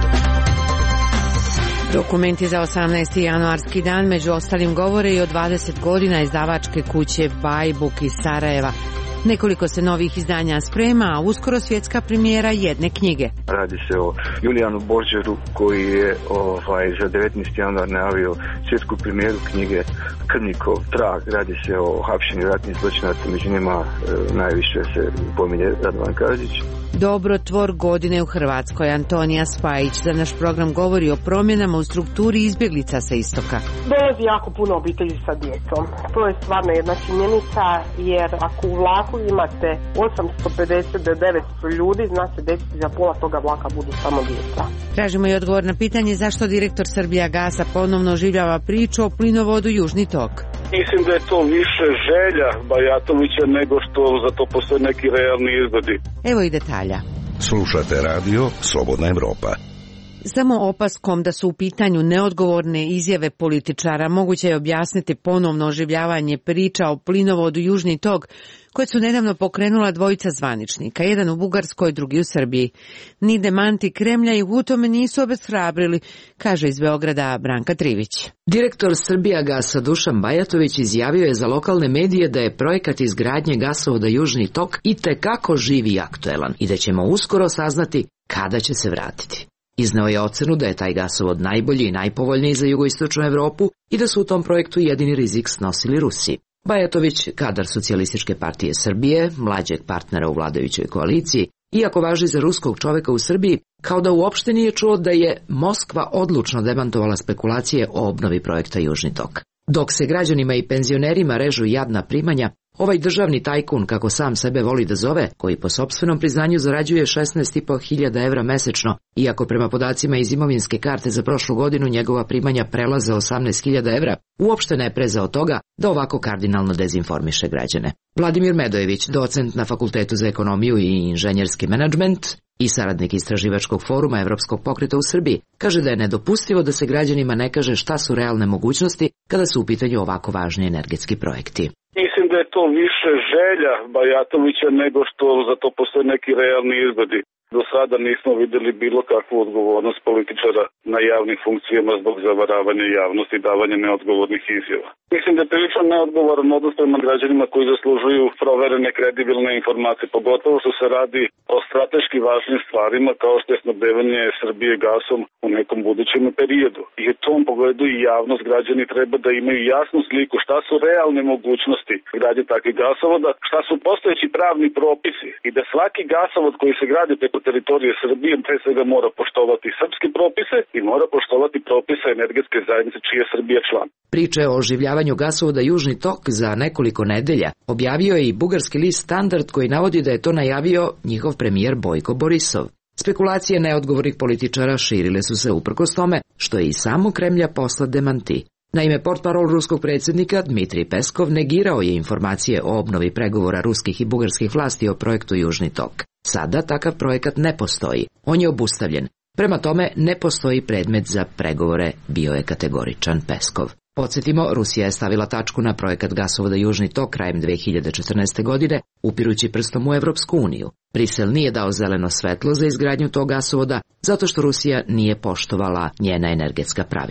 Dokumenti za osamnaesti januarski dan među ostalim govore i o dvadeset godina izdavačke kuće Bajbuk iz Sarajeva. Nekoliko se novih izdanja sprema, a uskoro svjetska premijera jedne knjige. Radi se o Julijanu Boržeru koji je ovaj, za devetnaesti januar najavio svjetsku premijeru knjige Krvnikov trag. Radi se o hapšenju ratnih zločinaca, među njima e, najviše se pominje Radovan Karadžić. Dobrotvor godine u Hrvatskoj Antonija Spajić za naš program govori o promjenama u strukturi izbjeglica sa istoka. Dolazi jako puno obitelji sa djecom. To je stvarno jedna činjenica, jer ako u vlaku imate osamsto pedeset do devetsto ljudi, zna se desiti za pola toga vlaka budu samo djeca. Tražimo i odgovor na pitanje zašto direktor Srbijagasa ponovno oživljava priču o plinovodu Južni tok. Mislim da je to više želja Bajatovića nego što za to postoje neki realni izgledi. Evo i detalja. Slušate radio Slobodna Evropa. Samo opaskom da su u pitanju neodgovorne izjave političara moguće je objasniti ponovno oživljavanje priča o plinovodu Južni tok, koje su nedavno pokrenula dvojica zvaničnika, jedan u Bugarskoj, drugi u Srbiji. Ni demanti Kremlja ih u tome nisu obeshrabrili, kaže iz Beograda Branka Trivić. Direktor Srbijagasa Dušan Bajatović izjavio je za lokalne medije da je projekat izgradnje gasovoda Južni tok itekako živ i aktuelan i da ćemo uskoro saznati kada će se vratiti. Izneo je ocenu da je taj gasovod najbolji i najpovoljniji za jugoistočnu Evropu i da su u tom projektu jedini rizik snosili Rusi. Bajatović, kadar Socijalističke partije Srbije, mlađeg partnera u vladajućoj koaliciji, iako važi za ruskog čoveka u Srbiji, kao da uopšte nije čuo da je Moskva odlučno demantovala spekulacije o obnovi projekta Južni tok. Dok se građanima i penzionerima režu jadna primanja, ovaj državni tajkun, kako sam sebe voli da zove, koji po sopstvenom priznanju zarađuje šesnaest i po hiljada evra mesečno, iako prema podacima iz imovinske karte za prošlu godinu njegova primanja prelaze osamnaest hiljada evra, uopšte ne preza od toga da ovako kardinalno dezinformiše građane. Vladimir Medojević, docent na Fakultetu za ekonomiju i inženjerski menadžment i saradnik istraživačkog foruma Evropskog pokreta u Srbiji, kaže da je nedopustivo da se građanima ne kaže šta su realne mogućnosti kada su u pitanju ovako važni energetski projekti. Mislim da je to više želja Bajatovića nego što za to postoje neki realni izgledi. Do sada nismo vidjeli bilo kakvu odgovornost političara na javnim funkcijama zbog zavaravanja javnosti i davanja neodgovornih izjava. Mislim da je prilično neodgovoran odnos prema građanima koji zaslužuju proverene kredibilne informacije, pogotovo što se radi o strateški važnim stvarima kao što je snabdevanje Srbije gasom u nekom budućem periodu. I u tom pogledu i javnost, građani treba da imaju jasnu sliku šta su realne mogućnosti gradnje takvih gasovoda, šta su postojeći pravni propisi i da svaki gasovod koji se gradi preko teritorije Srbije pre svega mora poštovati srpske propise i mora poštovati propise energetske zajednice čiji je Srbija član. Priče o oživljavanju gasovoda Južni tok za nekoliko nedelja objavio je i bugarski list Standard koji navodi da je to najavio njihov premijer Bojko Borisov. Spekulacije neodgovornih političara širile su se uprkos tome što je i samo Kremlja poslat demanti. Naime, portparol ruskog predsjednika Dmitrij Peskov negirao je informacije o obnovi pregovora ruskih i bugarskih vlasti o projektu Južni tok. Sada takav projekat ne postoji, on je obustavljen. Prema tome, ne postoji predmet za pregovore, bio je kategoričan Peskov. Podsjetimo, Rusija je stavila tačku na projekat gasovoda Južni tok krajem dve hiljade četrnaeste. godine, upirući prstom u Evropsku uniju. Brisel nije dao zeleno svetlo za izgradnju tog gasovoda, zato što Rusija nije poštovala njena energetska pravila.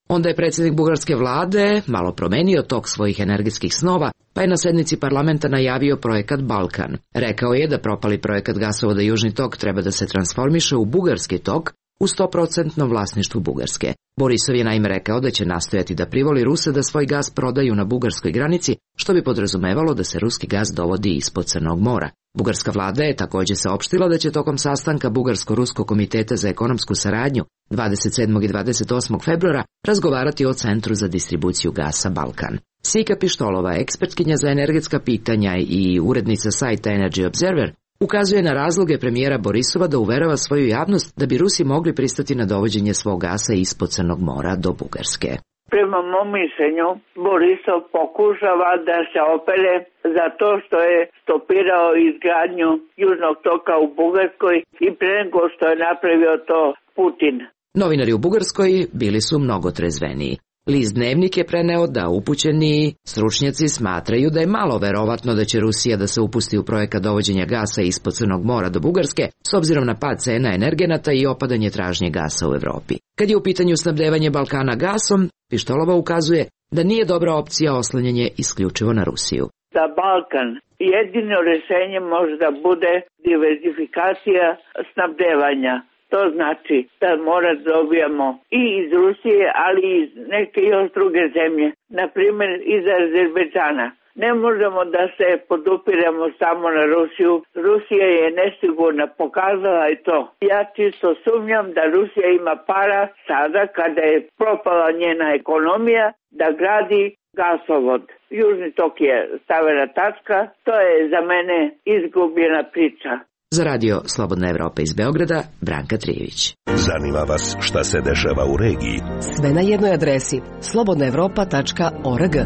Onda je predsjednik bugarske vlade malo promenio tok svojih energetskih snova, pa je na sednici parlamenta najavio projekat Balkan. Rekao je da propali projekat gasovoda Južni tok treba da se transformiše u bugarski tok u sto posto vlasništvu Bugarske. Borisov je naime rekao da će nastojati da privoli Ruse da svoj gas prodaju na bugarskoj granici, što bi podrazumevalo da se ruski gas dovodi ispod Crnog mora. Bugarska vlada je također saopštila da će tokom sastanka Bugarsko-Ruskog komiteta za ekonomsku saradnju dvadeset sedmog i dvadeset osmog februara razgovarati o Centru za distribuciju gasa Balkan. Sika Pištolova, ekspertkinja za energetska pitanja i urednica sajta Energy Observer, ukazuje na razloge premijera Borisova da uverava svoju javnost da bi Rusi mogli pristati na dovođenje svog gasa ispod Crnog mora do Bugarske. Prema mom mišljenju, Borisov pokušava da se opere za to što je stopirao izgradnju Južnog toka u Bugarskoj i pre nego što je napravio to Putin. Novinari u Bugarskoj bili su mnogo trezveniji. List Dnevnik je preneo da upućeni stručnjaci smatraju da je malo verovatno da će Rusija da se upusti u projekat dovođenja gasa ispod Crnog mora do Bugarske, s obzirom na pad cena energenata i opadanje tražnje gasa u Evropi. Kad je u pitanju snabdevanje Balkana gasom, Pištolova ukazuje da nije dobra opcija oslanjanje isključivo na Rusiju. Za Balkan jedino rješenje može da bude diversifikacija snabdevanja. To znači da mora dobijamo i iz Rusije, ali i iz neke još druge zemlje, na primjer iz Azerbejdžana. Ne možemo da se podupiramo samo na Rusiju. Rusija je nesigurna, pokazala je to. Ja čisto sumnjam da Rusija ima para sada kada je propala njena ekonomija da gradi gasovod. Južni tok je stavena tačka, to je za mene izgubljena priča. Za radio Slobodna Evropa iz Beograda, Branka Trijević. Zanima vas šta se dešava u regiji? Sve na jednoj adresi slobodna evropa tačka org.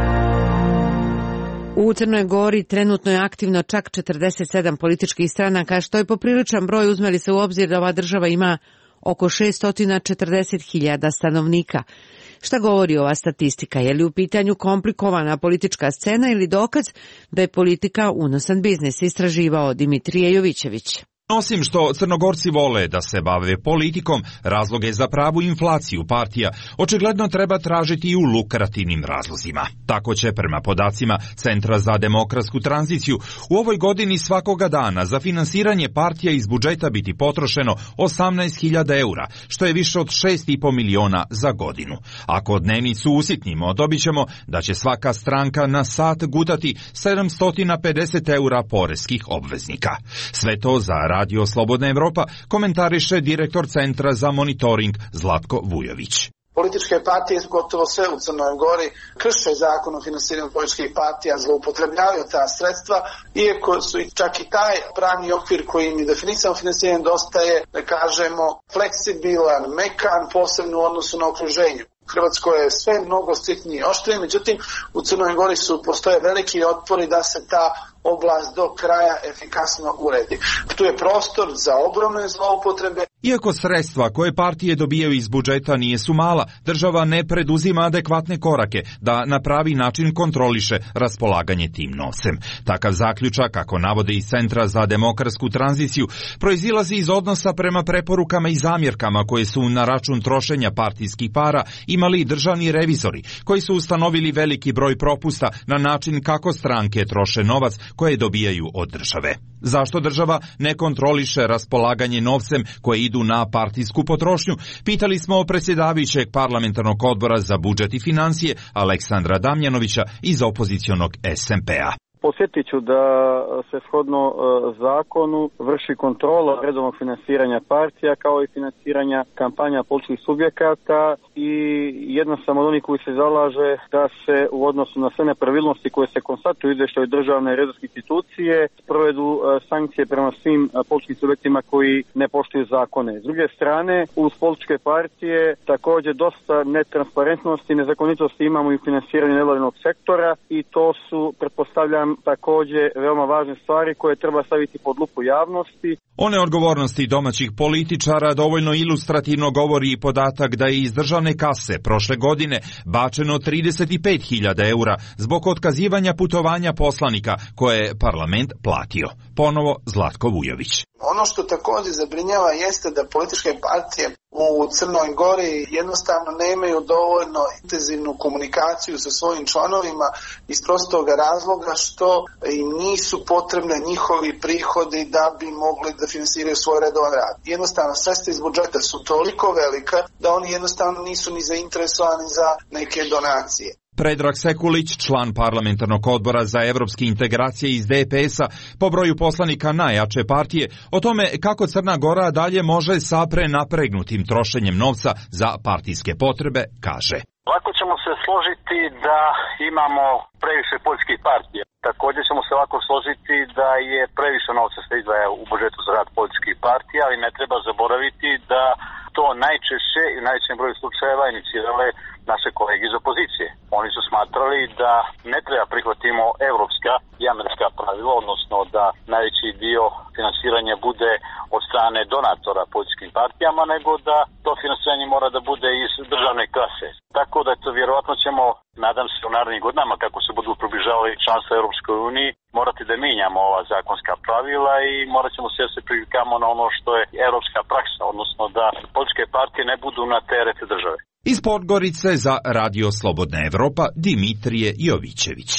U Crnoj Gori trenutno je aktivno čak četrdeset sedam političkih stranaka, što je popriličan broj uzmeli se u obzir da ova država ima oko šesto četrdeset hiljada stanovnika. Šta govori ova statistika? Je li u pitanju komplikovana politička scena ili dokaz da je politika unosan biznis, istraživao Dimitrije Jovićević? Osim što Crnogorci vole da se bave politikom, razloge za pravu inflaciju partija očigledno treba tražiti i u lukrativnim razlozima. Tako će, prema podacima Centra za demokratsku tranziciju, u ovoj godini svakoga dana za finansiranje partija iz budžeta biti potrošeno osamnaest hiljada eura, što je više od šest i po miliona za godinu. Ako dnevnicu usitnimo, dobit ćemo da će svaka stranka na sat gutati sedamsto pedeset eura poreskih obveznika. Sve to za Radio Slobodna Evropa komentariše direktor Centra za monitoring Zlatko Vujović. Političke partije, gotovo sve u Crnoj Gori, krše zakon o finansiranju političkih partija, zloupotrebljavaju ta sredstva, iako su čak i taj pravni okvir koji im je definisan finansiranje dosta je, da kažemo, fleksibilan, mekan, posebno u odnosu na okruženju. Hrvatskoj je sve mnogo striktnije i oštrije, međutim u Crnoj Gori su postoje veliki otpori da se ta oblast do kraja efikasno uredi. Tu je prostor za ogromne zloupotrebe. Iako sredstva koje partije dobijaju iz budžeta nije su mala, država ne preduzima adekvatne korake da na pravi način kontroliše raspolaganje tim novcem. Takav zaključak, kako navode iz Centra za demokratsku tranziciju, proizilazi iz odnosa prema preporukama i zamjerkama koje su na račun trošenja partijskih para imali državni revizori, koji su ustanovili veliki broj propusta na način kako stranke troše novac koje dobijaju od države. Zašto država ne kontroliše raspolaganje novcem koje idu na partijsku potrošnju? Pitali smo predsjedavajućeg parlamentarnog odbora za budžet i financije Aleksandra Damjanovića iz opozicionog es em pe a. Podsjetit ću da se shodno zakonu vrši kontrola redovnog finansiranja partija kao i finansiranja kampanja političkih subjekata i jedna sam od onih koji se zalaže da se u odnosu na sve nepravilnosti koje se konstatuju u izvještaju državne i revizorske institucije provedu sankcije prema svim političkim subjektima koji ne poštuju zakone. S druge strane, uz političke partije također dosta netransparentnosti i nezakonitosti imamo i u financiranju nevladinog sektora i to su, pretpostavljam, također veoma važne stvari koje treba staviti pod lupu javnosti. O neodgovornosti domaćih političara dovoljno ilustrativno govori i podatak da je iz državne kase prošle godine bačeno trideset pet hiljada eura zbog otkazivanja putovanja poslanika koje je parlament platio. Ponovo Zlatko Vujović. Ono što također zabrinjava jeste da političke partije u Crnoj Gori jednostavno nemaju dovoljno intenzivnu komunikaciju sa svojim članovima iz prostoga razloga što im nisu potrebne njihovi prihodi da bi mogli da finansiraju svoj redovan rad. Jednostavno sredstva iz budžeta su toliko velika da oni jednostavno nisu ni zainteresovani za neke donacije. Predrag Sekulić, član parlamentarnog odbora za evropske integracije iz D P S-a, po broju poslanika najjače partije, o tome kako Crna Gora dalje može sa prenapregnutim trošenjem novca za partijske potrebe, kaže. Lako ćemo se složiti da imamo previše poljskih partija. Također ćemo se lako složiti da je previše novca se izdvaja u budžetu za rad političkih partija, ali ne treba zaboraviti da to najčešće i u najvećem broju slučajeva inicirale naše kolege iz opozicije. Oni su smatrali da ne treba prihvatimo evropska i američka pravila, odnosno da najveći dio finansiranja bude od strane donatora političkim partijama, nego da to finansiranje mora da bude iz državne kase. Tako da to vjerovatno ćemo, nadam se u narednim godinama, kako se budu približavali članstva Europskoj uniji, morati da mijenjamo ova zakonska pravila i morat ćemo se da se privikamo na ono što je evropska praksa, odnosno da političke partije ne budu na teret države. Iz Podgorice za Radio Slobodna Evropa, Dimitrije Jovićević.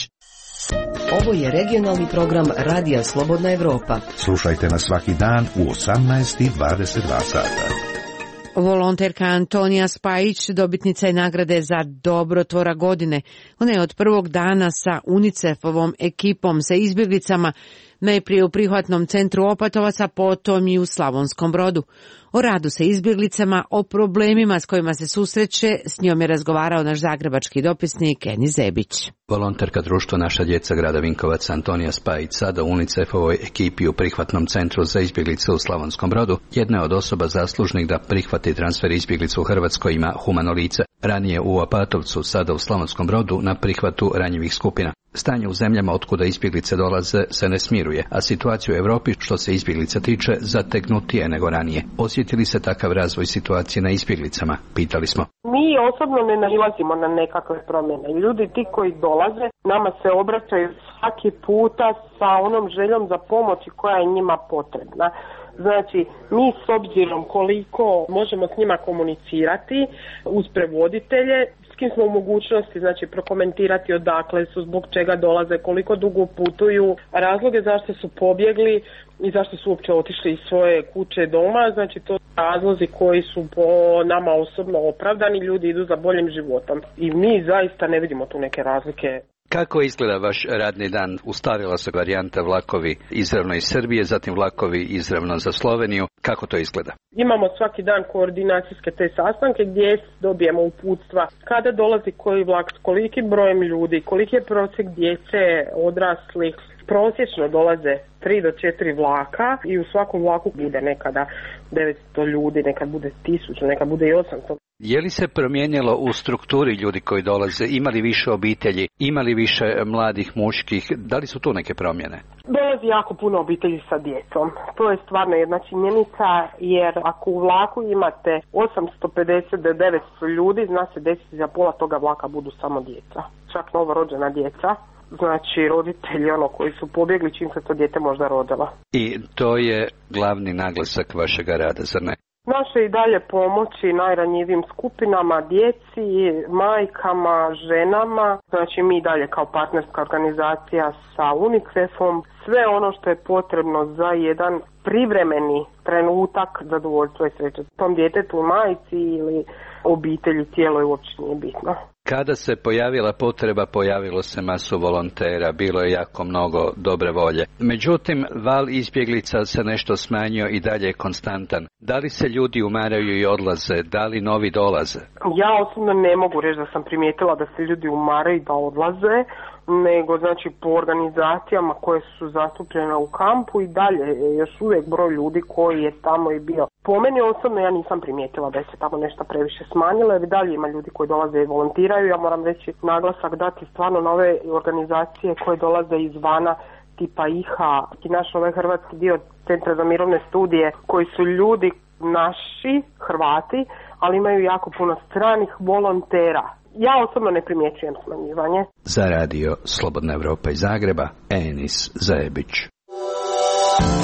Ovo je regionalni program Radija Slobodna Evropa. Slušajte nas svaki dan u osamnaest i dvadeset dva sata. Volonterka Antonija Spajić dobitnica je nagrade za dobrotvora godine. Ona je od prvog dana sa UNICEF-ovom ekipom sa izbjeglicama najprije u prihvatnom centru Opatovac, a potom i u Slavonskom Brodu. O radu sa izbjeglicama, o problemima s kojima se susreće, s njom je razgovarao naš zagrebački dopisnik Eni Zebić. Volonterka društva Naša djeca grada Vinkovac Antonija Spajić sada u UNICEF-ovoj ekipi u prihvatnom centru za izbjeglice u Slavonskom Brodu jedna je od osoba zaslužnih da prihvati transfer izbjeglica u Hrvatskoj ima humano lice. Ranije u Opatovcu, sada u Slavonskom Brodu na prihvatu ranjivih skupina. Stanje u zemljama otkuda izbjeglice dolaze se ne smiruje, a situacija u Europi što se izbjeglica tiče zategnutije nego ranije. Osjeti li se takav razvoj situacije na izbjeglicama? Pitali smo. Mi osobno ne nailazimo na nekakve promjene. Ljudi ti koji dolaze nama se obraćaju svaki puta sa onom željom za pomoći koja je njima potrebna. Znači, mi s obzirom koliko možemo s njima komunicirati uz prevoditelje, s kim smo u mogućnosti, znači, prokomentirati odakle su, zbog čega dolaze, koliko dugo putuju, razloge zašto su pobjegli i zašto su uopće otišli iz svoje kuće doma, znači to su razlozi koji su po nama osobno opravdani, ljudi idu za boljim životom i mi zaista ne vidimo tu neke razlike. Kako izgleda vaš radni dan? Ustarila se varijanta vlakovi izravno iz Srbije, zatim vlakovi izravno za Sloveniju. Kako to izgleda? Imamo svaki dan koordinacijske te sastanke gdje dobijemo uputstva kada dolazi koji vlak, s kolikim brojem ljudi, koliki je prosjek djece, odraslih. Prosječno dolaze tri do četiri vlaka i u svakom vlaku bude nekada devetsto ljudi, nekad bude tisuću, nekad bude i osamsto. Je li se promijenilo u strukturi ljudi koji dolaze? Ima li više obitelji? Ima li više mladih muških? Da li su tu neke promjene? Dolazi jako puno obitelji sa djecom. To je stvarno jedna činjenica, jer ako u vlaku imate osamsto pedeset do devetsto ljudi, zna se desiti da pola toga vlaka budu samo djeca. Čak novorođena djeca. Znači roditelji ono koji su pobjegli čim se to dijete možda rodilo. I to je glavni naglasak vašega rada, zar ne? Naše i dalje pomoći najranjivijim skupinama, djeci, majkama, ženama. Znači mi dalje kao partnerska organizacija sa UNICEF-om sve ono što je potrebno za jedan privremeni trenutak zadovoljstva i sreće. Tom djetetu, majci ili obitelji, cijeloj uopće nije bitno. Kada se pojavila potreba, pojavilo se masu volontera, bilo je jako mnogo dobre volje. Međutim, val izbjeglica se nešto smanjio i dalje je konstantan. Da li se ljudi umaraju i odlaze? Da li novi dolaze? Ja osobno ne mogu reći da sam primijetila da se ljudi umaraju i da odlaze, nego znači po organizacijama koje su zastupljene u kampu i dalje je još uvijek broj ljudi koji je tamo i bio. Po meni osobno ja nisam primijetila da se tamo nešto previše smanjilo, jer i dalje ima ljudi koji dolaze i volontiraju. Ja moram reći naglasak dati stvarno nove organizacije koje dolaze izvana, tipa I H A i naš ovaj hrvatski dio Centra za mirovne studije, koji su ljudi naši, Hrvati, ali imaju jako puno stranih volontera. Ja osobno ne primjećujem smanjivanje. Za radio Slobodna Evropa iz Zagreba, Enis Zebić.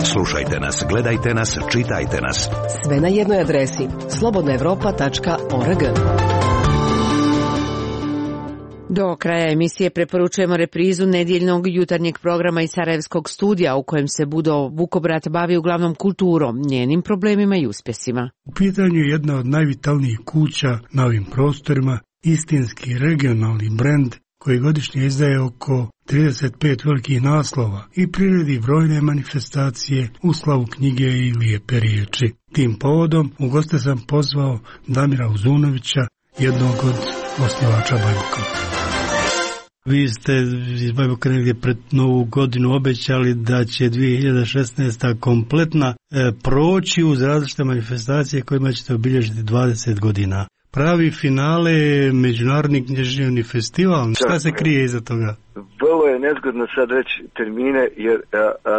Slušajte nas, gledajte nas, čitajte nas. Sve na jednoj adresi slobodna evropa tačka org. Do kraja emisije preporučujemo reprizu nedjeljnog jutarnjeg programa iz Sarajevskog studija u kojem se Budo Vukobrat bavi uglavnom kulturom, njenim problemima i uspjesima. U pitanju je jedna od najvitalnijih kuća na ovim prostorima, istinski regionalni brend koji godišnje izdaje oko trideset pet velikih naslova i priredi brojne manifestacije u slavu knjige i lijepe riječi. Tim povodom u goste sam pozvao Damira Uzunovića, jednog od osnivača Bajbuka. Vi ste iz Bajbuka negdje pred novu godinu obećali da će dvije hiljade šesnaesta kompletna e, proći uz različite manifestacije kojima ćete obilježiti dvadeset godina. Pravi finale je Međunarodni književni festival. Šta se krije iza toga? Vrlo je nezgodno sad reći termine jer a, a, a,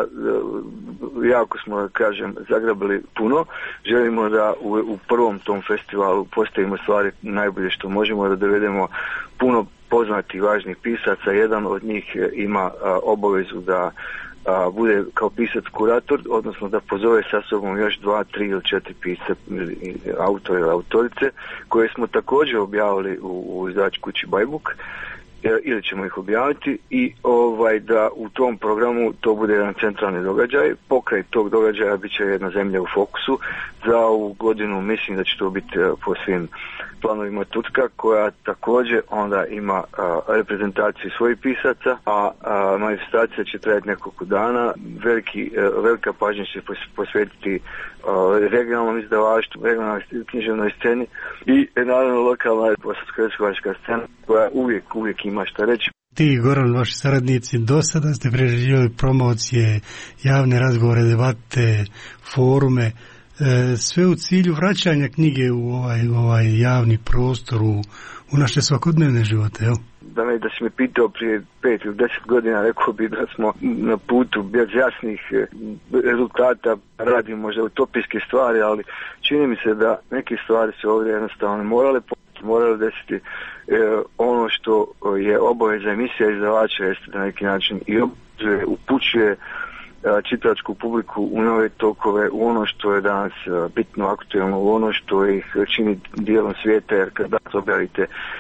jako smo, da kažem, zagrabili puno. Želimo da u, u prvom tom festivalu postavimo stvari najbolje što možemo, da dovedemo puno poznatih važnih pisaca. Jedan od njih ima a, obavezu da a, bude kao pisac kurator, odnosno da pozove sa sobom još dva, tri ili četiri pisca, autora ili autorice, koje smo također objavili u, u izdavačkoj kući Bajbuk, ili ćemo ih objaviti, i ovaj da u tom programu to bude jedan centralni događaj. Pokraj tog događaja bit će jedna zemlja u fokusu. Za ovu godinu mislim da će to biti po svim planovima Tutka, koja također onda ima a, reprezentaciju svojih pisaca, a, a manifestacija će trajati nekoliko dana. Veliki, a, velika pažnja će posvetiti a, regionalnom izdavaštvu, regionalnoj književnoj sceni i naravno lokalna bosansko-hercegovačka scena koja uvijek, uvijek ima šta reći. Ti, Goran, vaši saradnici, do sada ste preživjeli promocije, javne razgovore, debate, forume, sve u cilju vraćanja knjige u ovaj, ovaj javni prostor, u, u naše svakodnevne živote, jel? Da me, da si me pitao prije pet ili deset godina, rekao bi da smo na putu bez jasnih rezultata, radimo možda utopijske stvari, ali čini mi se da neke stvari se ovdje jednostavno morale morali desiti. E, ono što je obaveza emisija izdavača jeste da na neki način i obzuje, upućuje čitačku publiku u nove tokove, u ono što je danas bitno aktualno, u ono što ih čini dijelom svijeta, jer kad danas objavite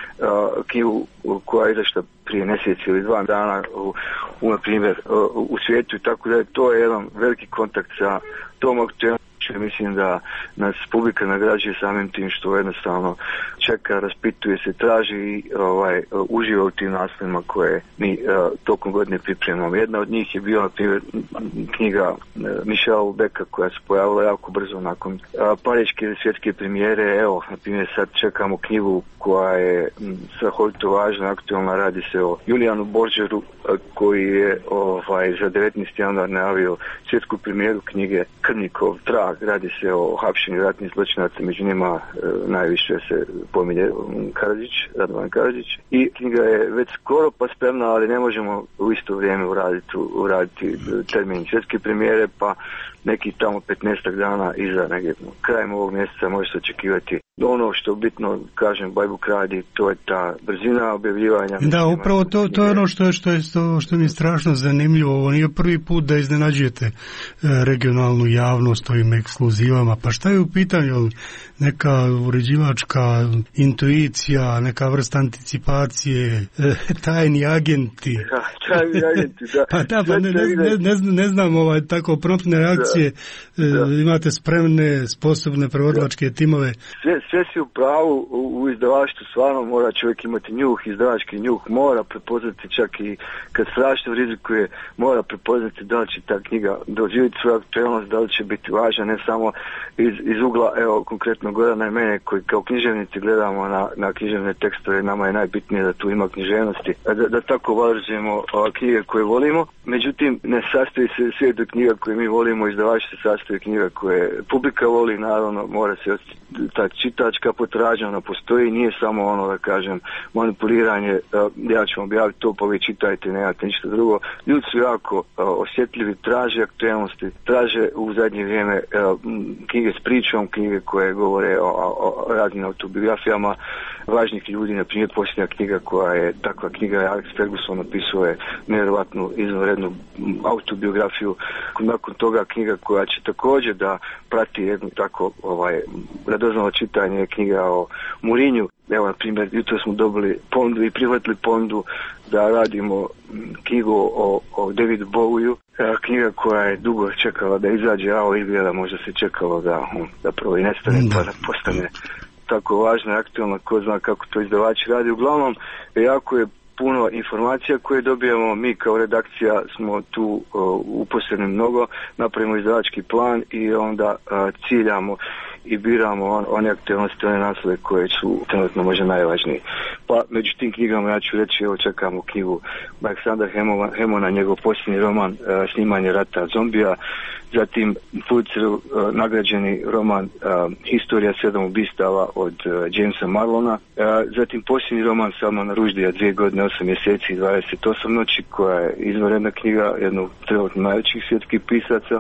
uh, knjigu koja je izašla prije mjesec ili dva dana u, u na primjer uh, u svijetu i tako da, to je jedan veliki kontakt sa tom aktualnom. Mislim da nas publika nagrađuje samim tim što jednostavno čeka, raspituje se, traži i ovaj, uživa u tim naslovima koje mi uh, tokom godine pripremamo. Jedna od njih je bila na primjer knjiga uh, Michela Beka koja se pojavila jako brzo nakon uh, pariške svjetske premijere. Evo, na primjer sad čekamo knjigu koja je strahovito važna, aktualna, radi se o Julijanu Boržeru uh, koji je ovaj, za devetnaesti januar najavio svjetsku premijeru knjige Krnikov trag. Radi se o hapšenju ratnih zločinaca, među njima e, najviše se pominje Karadžić, Radovan Karadžić. I knjiga je već skoro pa spremna, ali ne možemo u isto vrijeme uraditi, uraditi termin svjetske premijere, pa neki tamo petnaestak dana iza, negdje krajem ovog mjeseca može se očekivati. Ono što bitno, kažem, Bajbuk radi, to je ta brzina objavljivanja. Da, upravo to, to je ono što, što, je, što, što mi je strašno zanimljivo. Ovo nije prvi put da iznenađujete regionalnu javnost ovim ekskluzivama. Pa šta je u pitanju? Neka uređivačka intuicija, neka vrsta anticipacije, tajni agenti. Da, tajni agenti, da. Pa da, pa ne, ne, ne, ne, znam, ne znam ovaj, tako promptne reakcije. Da, da. Imate spremne, sposobne prevodilačke timove. Sve, sve si u pravu, u, u izdavaštvu stvarno mora čovjek imati njuh, izdavački njuh, mora prepoznati čak i kad strašno rizikuje, mora prepoznati da li će ta knjiga doživjeti svoju aktualnost, da li će biti važna, ne samo iz, iz ugla, evo, konkretno Gorana i mene, koji kao književnici gledamo na, na književne tekstove, nama je najbitnije da tu ima književnosti, da, da tako valorizujemo knjige koje volimo. Međutim, ne sastoji se svijet od knjiga koje mi volimo, izdavači se sastoji knjiga koje publika voli, naravno mora se ta čitačka potražnja, ona postoji, nije samo ono da kažem manipuliranje, ja ću vam objaviti to pa vi čitajte, nemate ništa drugo. Ljudi su jako osjetljivi, traže aktualnosti, traže u zadnje vrijeme knjige s pričom, knjige koje govore o, o, o raznim autobiografijama važnih ljudi, na primjer posljednja knjiga koja je takva knjiga, Alex Ferguson napisao je nevjerojatnu izvanrednu autobiografiju, nakon toga knjiga koja će također da prati jednu tako ovaj radoznalo čitanje, knjiga o Mourinhu. Evo, na primjer, jutro smo dobili ponudu i prihvatili ponudu da radimo knjigu o, o David Bowieu, knjiga koja je dugo čekala da izađe, a ovo izgleda možda se čekalo da, da prvo i nestane pa da postane tako važna i aktualna, ko zna kako to izdavači radi. Uglavnom, jako je puno informacija koje dobijemo, mi kao redakcija smo tu uh, uposleni mnogo, napravimo izdavački plan i onda uh, ciljamo i biramo on, one aktualnosti, one naslove koje su trenutno možda najvažniji. Pa među tim knjigama ja ću reći, evo čekamo knjigu Aleksandra Hemona, njegov posljednji roman uh, Snimanje rata zombija, zatim Pulitzeru uh, nagrađeni roman uh, Historija sedam ubistava od uh, Jamesa Marlona, uh, zatim posljednji roman Salmana Rushdija, dvije godine, osam mjeseci i dvadeset osam noći, koja je izvanredna knjiga, jednog trenutno najvećih svjetskih pisaca, uh,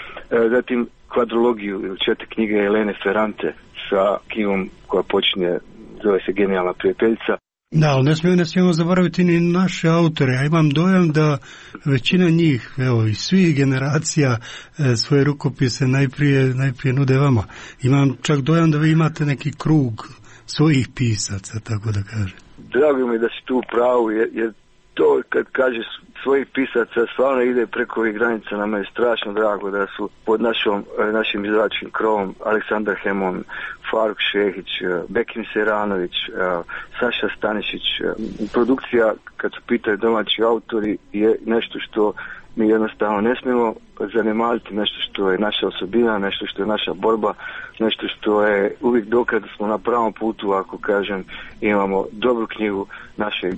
zatim kvadrologiju ili četiri knjige Elene Ferrante sa knjigom koja počinje, zove se Genijalna prijateljica. Da, ali ne smijemo, ne smijemo zaboraviti ni naše autore. Ja imam dojam da većina njih, evo, iz svih generacija e, svoje rukopise najprije, najprije nude vama. Imam čak dojam da vi imate neki krug svojih pisaca, tako da kažem. Drago mi da si tu u pravu, jer, jer to kad kaže svojih pisaca stvarno ide preko ovih granica. Nama je strašno drago da su pod našom, našim izdavačkim krovom Aleksandar Hemon, Faruk Šehić, Bekim Seranović, Saša Stanišić. Produkcija, kad su pitaju domaći autori, je nešto što mi jednostavno ne smijemo zanemariti, nešto što je naša osobina, nešto što je naša borba, nešto što je uvijek dokaz da smo na pravom putu, ako kažem, imamo dobru knjigu našeg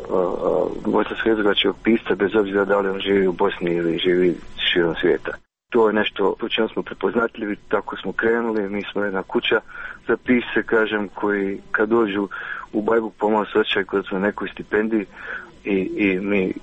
bosansko-hercegovačkog pisca, bez obzira da li on živi u Bosni ili živi širom svijeta. To je nešto po čemu smo prepoznatljivi, tako smo krenuli, mi smo jedna kuća za pisce, kažem, koji kad dođu u Bajbuk pomalo se osjećaju kod smo na nekoj stipendiji i, i mi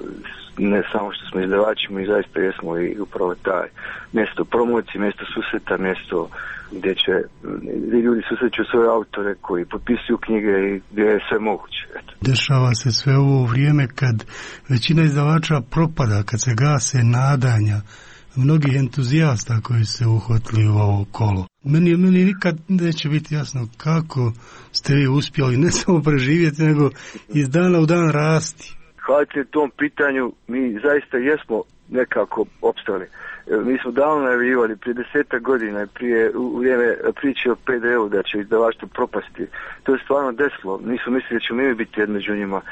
ne samo što smo izdavači, mi zaista jesmo i upravo taj mjesto promocije, mjesto susreta, mjesto gdje će gdje ljudi susreću svoje autore koji potpisuju knjige i gdje je sve moguće. Eto. Dešava se sve ovo vrijeme kad većina izdavača propada, kad se gase nadanja mnogih entuzijasta koji se uhvatili u ovo kolo. Meni, meni nikad neće biti jasno kako ste vi uspjeli ne samo preživjeti, nego iz dana u dan rasti. Hvala ti na tom pitanju, mi zaista jesmo nekako opstali. Mi smo davno najavljivali prije desetak godina, prije u vrijeme priče o P D U da će izdavaštvo propasti. To je stvarno desilo. Nisu mislili da ćemo mi biti jedno među njima.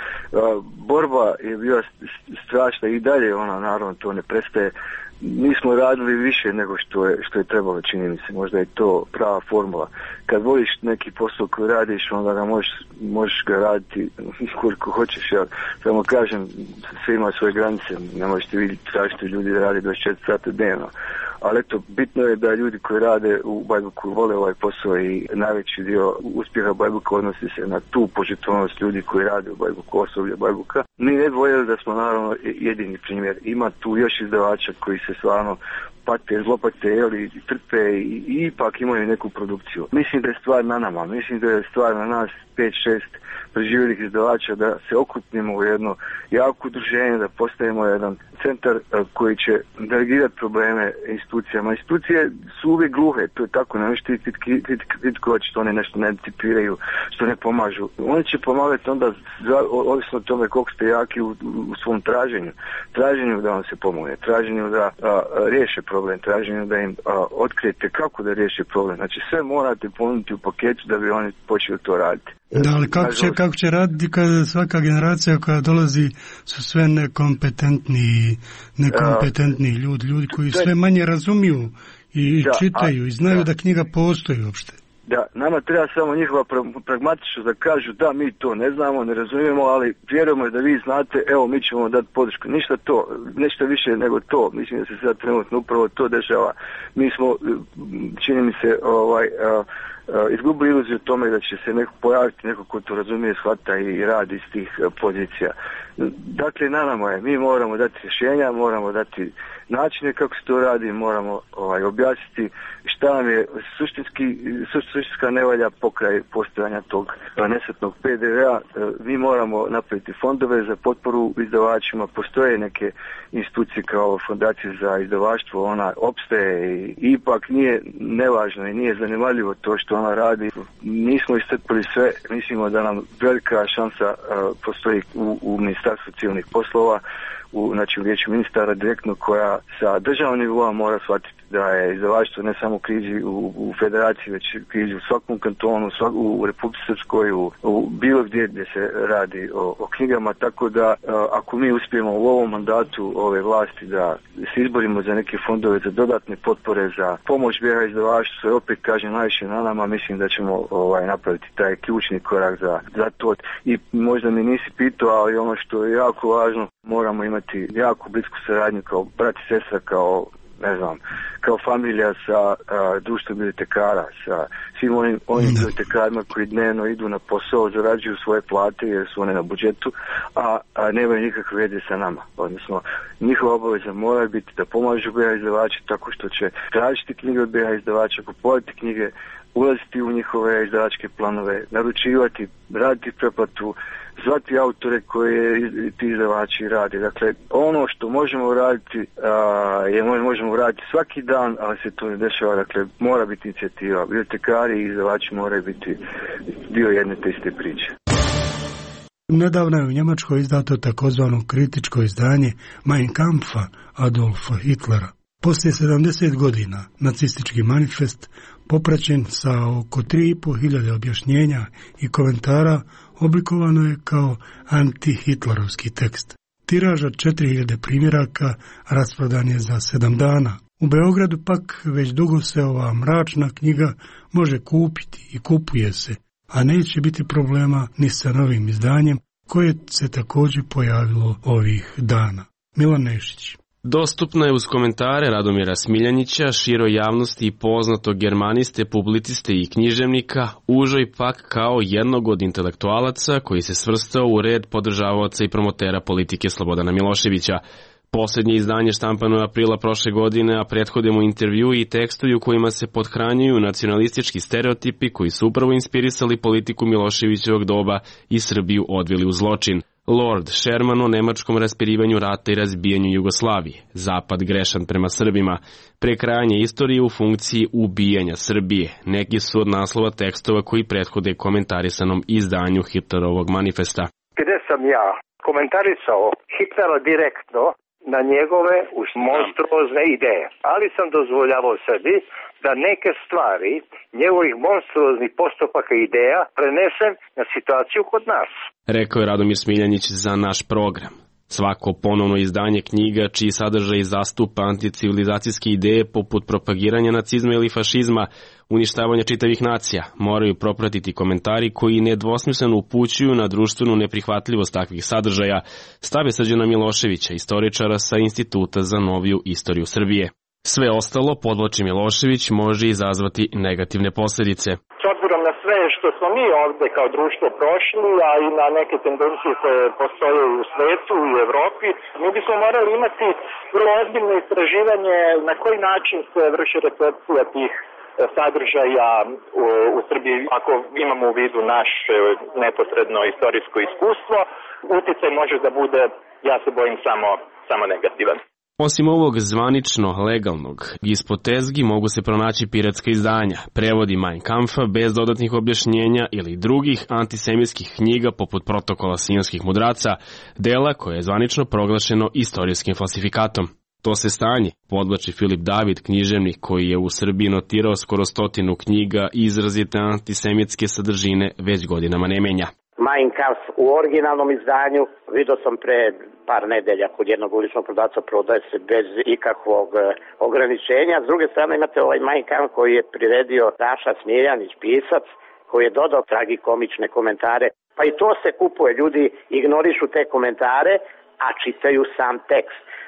Borba je bila strašna i dalje, ona naravno to ne prestaje. Nismo radili više nego što je, što je trebalo, čini mi se. Možda je to prava formula. Kad voliš neki posao koji radiš, onda ga možeš, možeš ga raditi koliko hoćeš. Ja samo kažem, sve ima svoje granice. Ne možete vidjeti tražiti ljudi da radi dvadeset četiri sata dnevno. Ali eto, bitno je da ljudi koji rade u Bajbuku vole ovaj posao i najveći dio uspjeha Bajbuka odnosi se na tu požrtvovnost ljudi koji rade u Bajbuku, osoblje Bajbuka. Mi ne dvojili da smo naravno jedini primjer. Ima tu još izdavača koji se stvarno pate, zlopate, jeli, trpe i, i ipak imaju neku produkciju. Mislim da je stvar na nama, mislim da je stvar na nas pet šest preživjelih izdavača da se okrupnimo u jedno jako udruženje, da postavimo jedan centar koji će delegirati probleme institucijama. Institucije su uvijek gluhe, to je tako, ne možete kritikovati što one nešto ne discipliniraju, što ne pomažu. Oni će pomagati onda, ovisno o tome koliko ste jaki u, u svom traženju. Traženju da vam se pomogne, traženju da a, riješe problem, traženju da im a, otkrijete kako da riješe problem. Znači sve morate ponuditi u paketu da bi oni počeli to raditi. Da, ali kako će, kako će raditi kada svaka generacija koja dolazi su sve nekompetentni, nekompetentni ljudi, ljudi koji sve manje razumiju i da, čitaju i znaju da, da knjiga postoji uopšte. Da, nama treba samo njihova pragmatičnost da kažu da mi to ne znamo, ne razumijemo, ali vjerujemo da vi znate, evo mi ćemo dati podršku. Ništa to, nešto više nego to. Mislim da se sad trenutno upravo to dešava. Mi smo, čini mi se, ovaj... Uh, izgubili iluziju o tome da će se neko pojaviti, neko ko to razumije, shvata i radi iz tih pozicija. Dakle, na nama je, mi moramo dati rješenja, moramo dati načine kako se to radi, moramo ovaj, objasniti šta nam je suštinski, suštinska nevalja pokraj postojanja tog nesretnog pe de vea. Mi moramo napraviti fondove za potporu izdavačima, postoje neke institucije kao Fondacija za izdavaštvo, ona opstaje i ipak nije nevažno i nije zanemarljivo to što ona radi. Nismo iscrpili sve, mislimo da nam velika šansa uh, postoji u, u Ministarstvu civilnih poslova, u, znači u vijeću ministara direktno, koja sa državnog nivoa mora shvatiti da je izdavaštvo ne samo krizi u, u federaciji, već krizi u svakom kantonu, svak, u Republici Srpskoj, u, u bilo gdje gdje se radi o, o knjigama, tako da a, ako mi uspijemo u ovom mandatu ove vlasti da se izborimo za neke fondove, za dodatne potpore, za pomoć be ha izdavaštvu, sve opet kažem najviše na nama, mislim da ćemo ovaj, napraviti taj ključni korak za, za to. I možda mi nisi pitao, ali ono što je jako važno, moramo imati jako blisku saradnju kao brat i sestra, kao ne znam, kao familija sa a, društvom bibliotekara, sa svim onim, onim bibliotekarima koji dnevno idu na posao, zarađuju svoje plate jer su one na budžetu, a, a nemaju nikakve veze sa nama. Odnosno, njihova obaveza mora biti da pomažu be ha izdavači tako što će tražiti knjige od be ha izdavača, kupovati knjige, ulaziti u njihove izdavačke planove, naručivati, raditi preplatu, zvati autore koje ti izdavači radi. Dakle, ono što možemo raditi a, je možemo raditi svaki dan, ali se to ne dešava. Dakle, mora biti inicijativa. Bibliotekari i izdavači moraju biti dio jedne te iste priče. Nedavno je u Njemačkoj izdato takozvano kritičko izdanje Mein Kampfa Adolfa Hitlera. Poslije sedamdeset godina nacistički manifest, popraćen sa oko tri i po hiljade objašnjenja i komentara, oblikovano je kao antihitlerovski tekst. Tiraža četiri hiljade primjeraka rasprodan je za sedam dana. U Beogradu pak već dugo se ova mračna knjiga može kupiti i kupuje se, a neće biti problema ni sa novim izdanjem koje se također pojavilo ovih dana. Milan Nešić. Dostupna je uz komentare Radomira Smiljanića, široj javnosti i poznatog germaniste, publiciste i književnika, užoj pak kao jednog od intelektualaca koji se svrstao u red podržavaoca i promotera politike Slobodana Miloševića. Posljednje izdanje štampano je aprila prošle godine, a prethode mu intervju i tekstovi u kojima se pothranjuju nacionalistički stereotipi koji su upravo inspirisali politiku Miloševićevog doba i Srbiju odveli u zločin. Lord Sherman o nemačkom raspirivanju rata i razbijanju Jugoslavije, Zapad grešan prema Srbima, prekrajanje istorije u funkciji ubijanja Srbije, neki su od naslova tekstova koji prethode komentarisanom izdanju Hitlerovog manifesta. Gde sam ja komentarisao Hitlera direktno na njegove monstruozne ideje, ali sam dozvoljavao sebi da neke stvari njegovih monstruoznih postupaka i ideja prenesem na situaciju kod nas. Rekao je Radomir Smiljanić za naš program. Svako ponovno izdanje knjiga čiji sadržaj zastupa anticivilizacijske ideje poput propagiranja nacizma ili fašizma, uništavanja čitavih nacija, moraju propratiti komentari koji nedvosmisleno upućuju na društvenu neprihvatljivost takvih sadržaja, stave Srđana Miloševića, istoričara sa Instituta za noviju istoriju Srbije. Sve ostalo, podvlači Milošević, može izazvati negativne posljedice. S obzirom na sve što smo mi ovde kao društvo prošli, a i na neke tendencije koje postoje u svetu i u Evropi, mi bismo morali imati vrlo ozbiljno istraživanje na koji način se vrši recepcija tih sadržaja u, u Srbiji. Ako imamo u vidu naše neposredno istorijsko iskustvo, uticaj može da bude, ja se bojim, samo, samo negativan. Osim ovog zvanično legalnog, ispod tezgi mogu se pronaći piratska izdanja, prevodi Mein Kampfa bez dodatnih objašnjenja ili drugih antisemitskih knjiga poput Protokola sionskih mudraca, dela koje je zvanično proglašeno istorijskim falsifikatom. To se stanje, podvlači Filip David, književnik koji je u Srbiji notirao skoro stotinu knjiga i izrazite antisemitske sadržine već godinama ne menja. Mein Kampf u originalnom izdanju vidio sam pre par nedelja kod jednog uličnog prodavca, prodaje se bez ikakvog ograničenja. S druge strane imate ovaj Mein Kampf koji je priredio Raša Smiljanić, pisac, koji je dodao tragikomične komentare. Pa i to se kupuje, ljudi ignorišu te komentare, a čitaju sam tekst.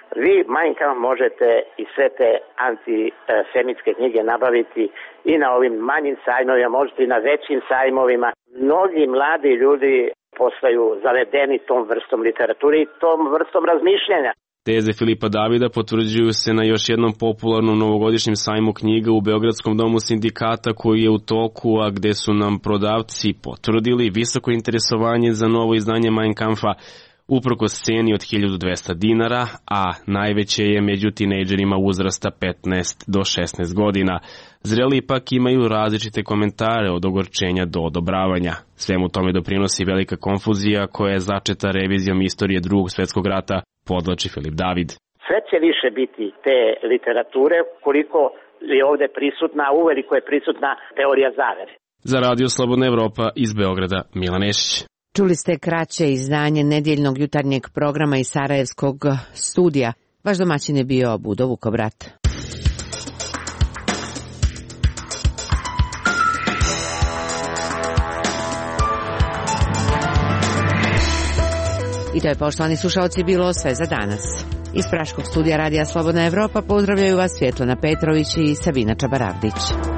Vi Mein Kampf možete i sve te antisemitske knjige nabaviti i na ovim manjim sajmovima, možete i na većim sajmovima. Mnogi mladi ljudi postaju zavedeni tom vrstom literature i tom vrstom razmišljanja. Teze Filipa Davida potvrđuju se na još jednom popularnom novogodišnjem sajmu knjiga u Beogradskom domu sindikata koji je u toku, a gde su nam prodavci potvrdili visoko interesovanje za novo izdanje Mein Kampfa, uprkos ceni od hiljadu dvesta dinara, a najveće je među tinejdžerima uzrasta petnaest do šesnaest godina. Zreli ipak imaju različite komentare od ogorčenja do odobravanja. Svemu tome doprinosi velika konfuzija koja je začeta revizijom istorije Drugog svetskog rata, podvlači Filip David. Sve će više biti te literature koliko je ovde prisutna, uveliko je prisutna teorija zavere. Za Radio Slobodna Evropa iz Beograda, Milan Ešić. Čuli ste kraće izdanje nedjeljnog jutarnjeg programa iz Sarajevskog studija. Vaš domaćin je bio Budo Vukobrat. I to je, poštovani slušalci, bilo sve za danas. Iz Praškog studija Radija Slobodna Evropa pozdravljaju vas Svjetlana Petrović i Sabina Čabaravdić.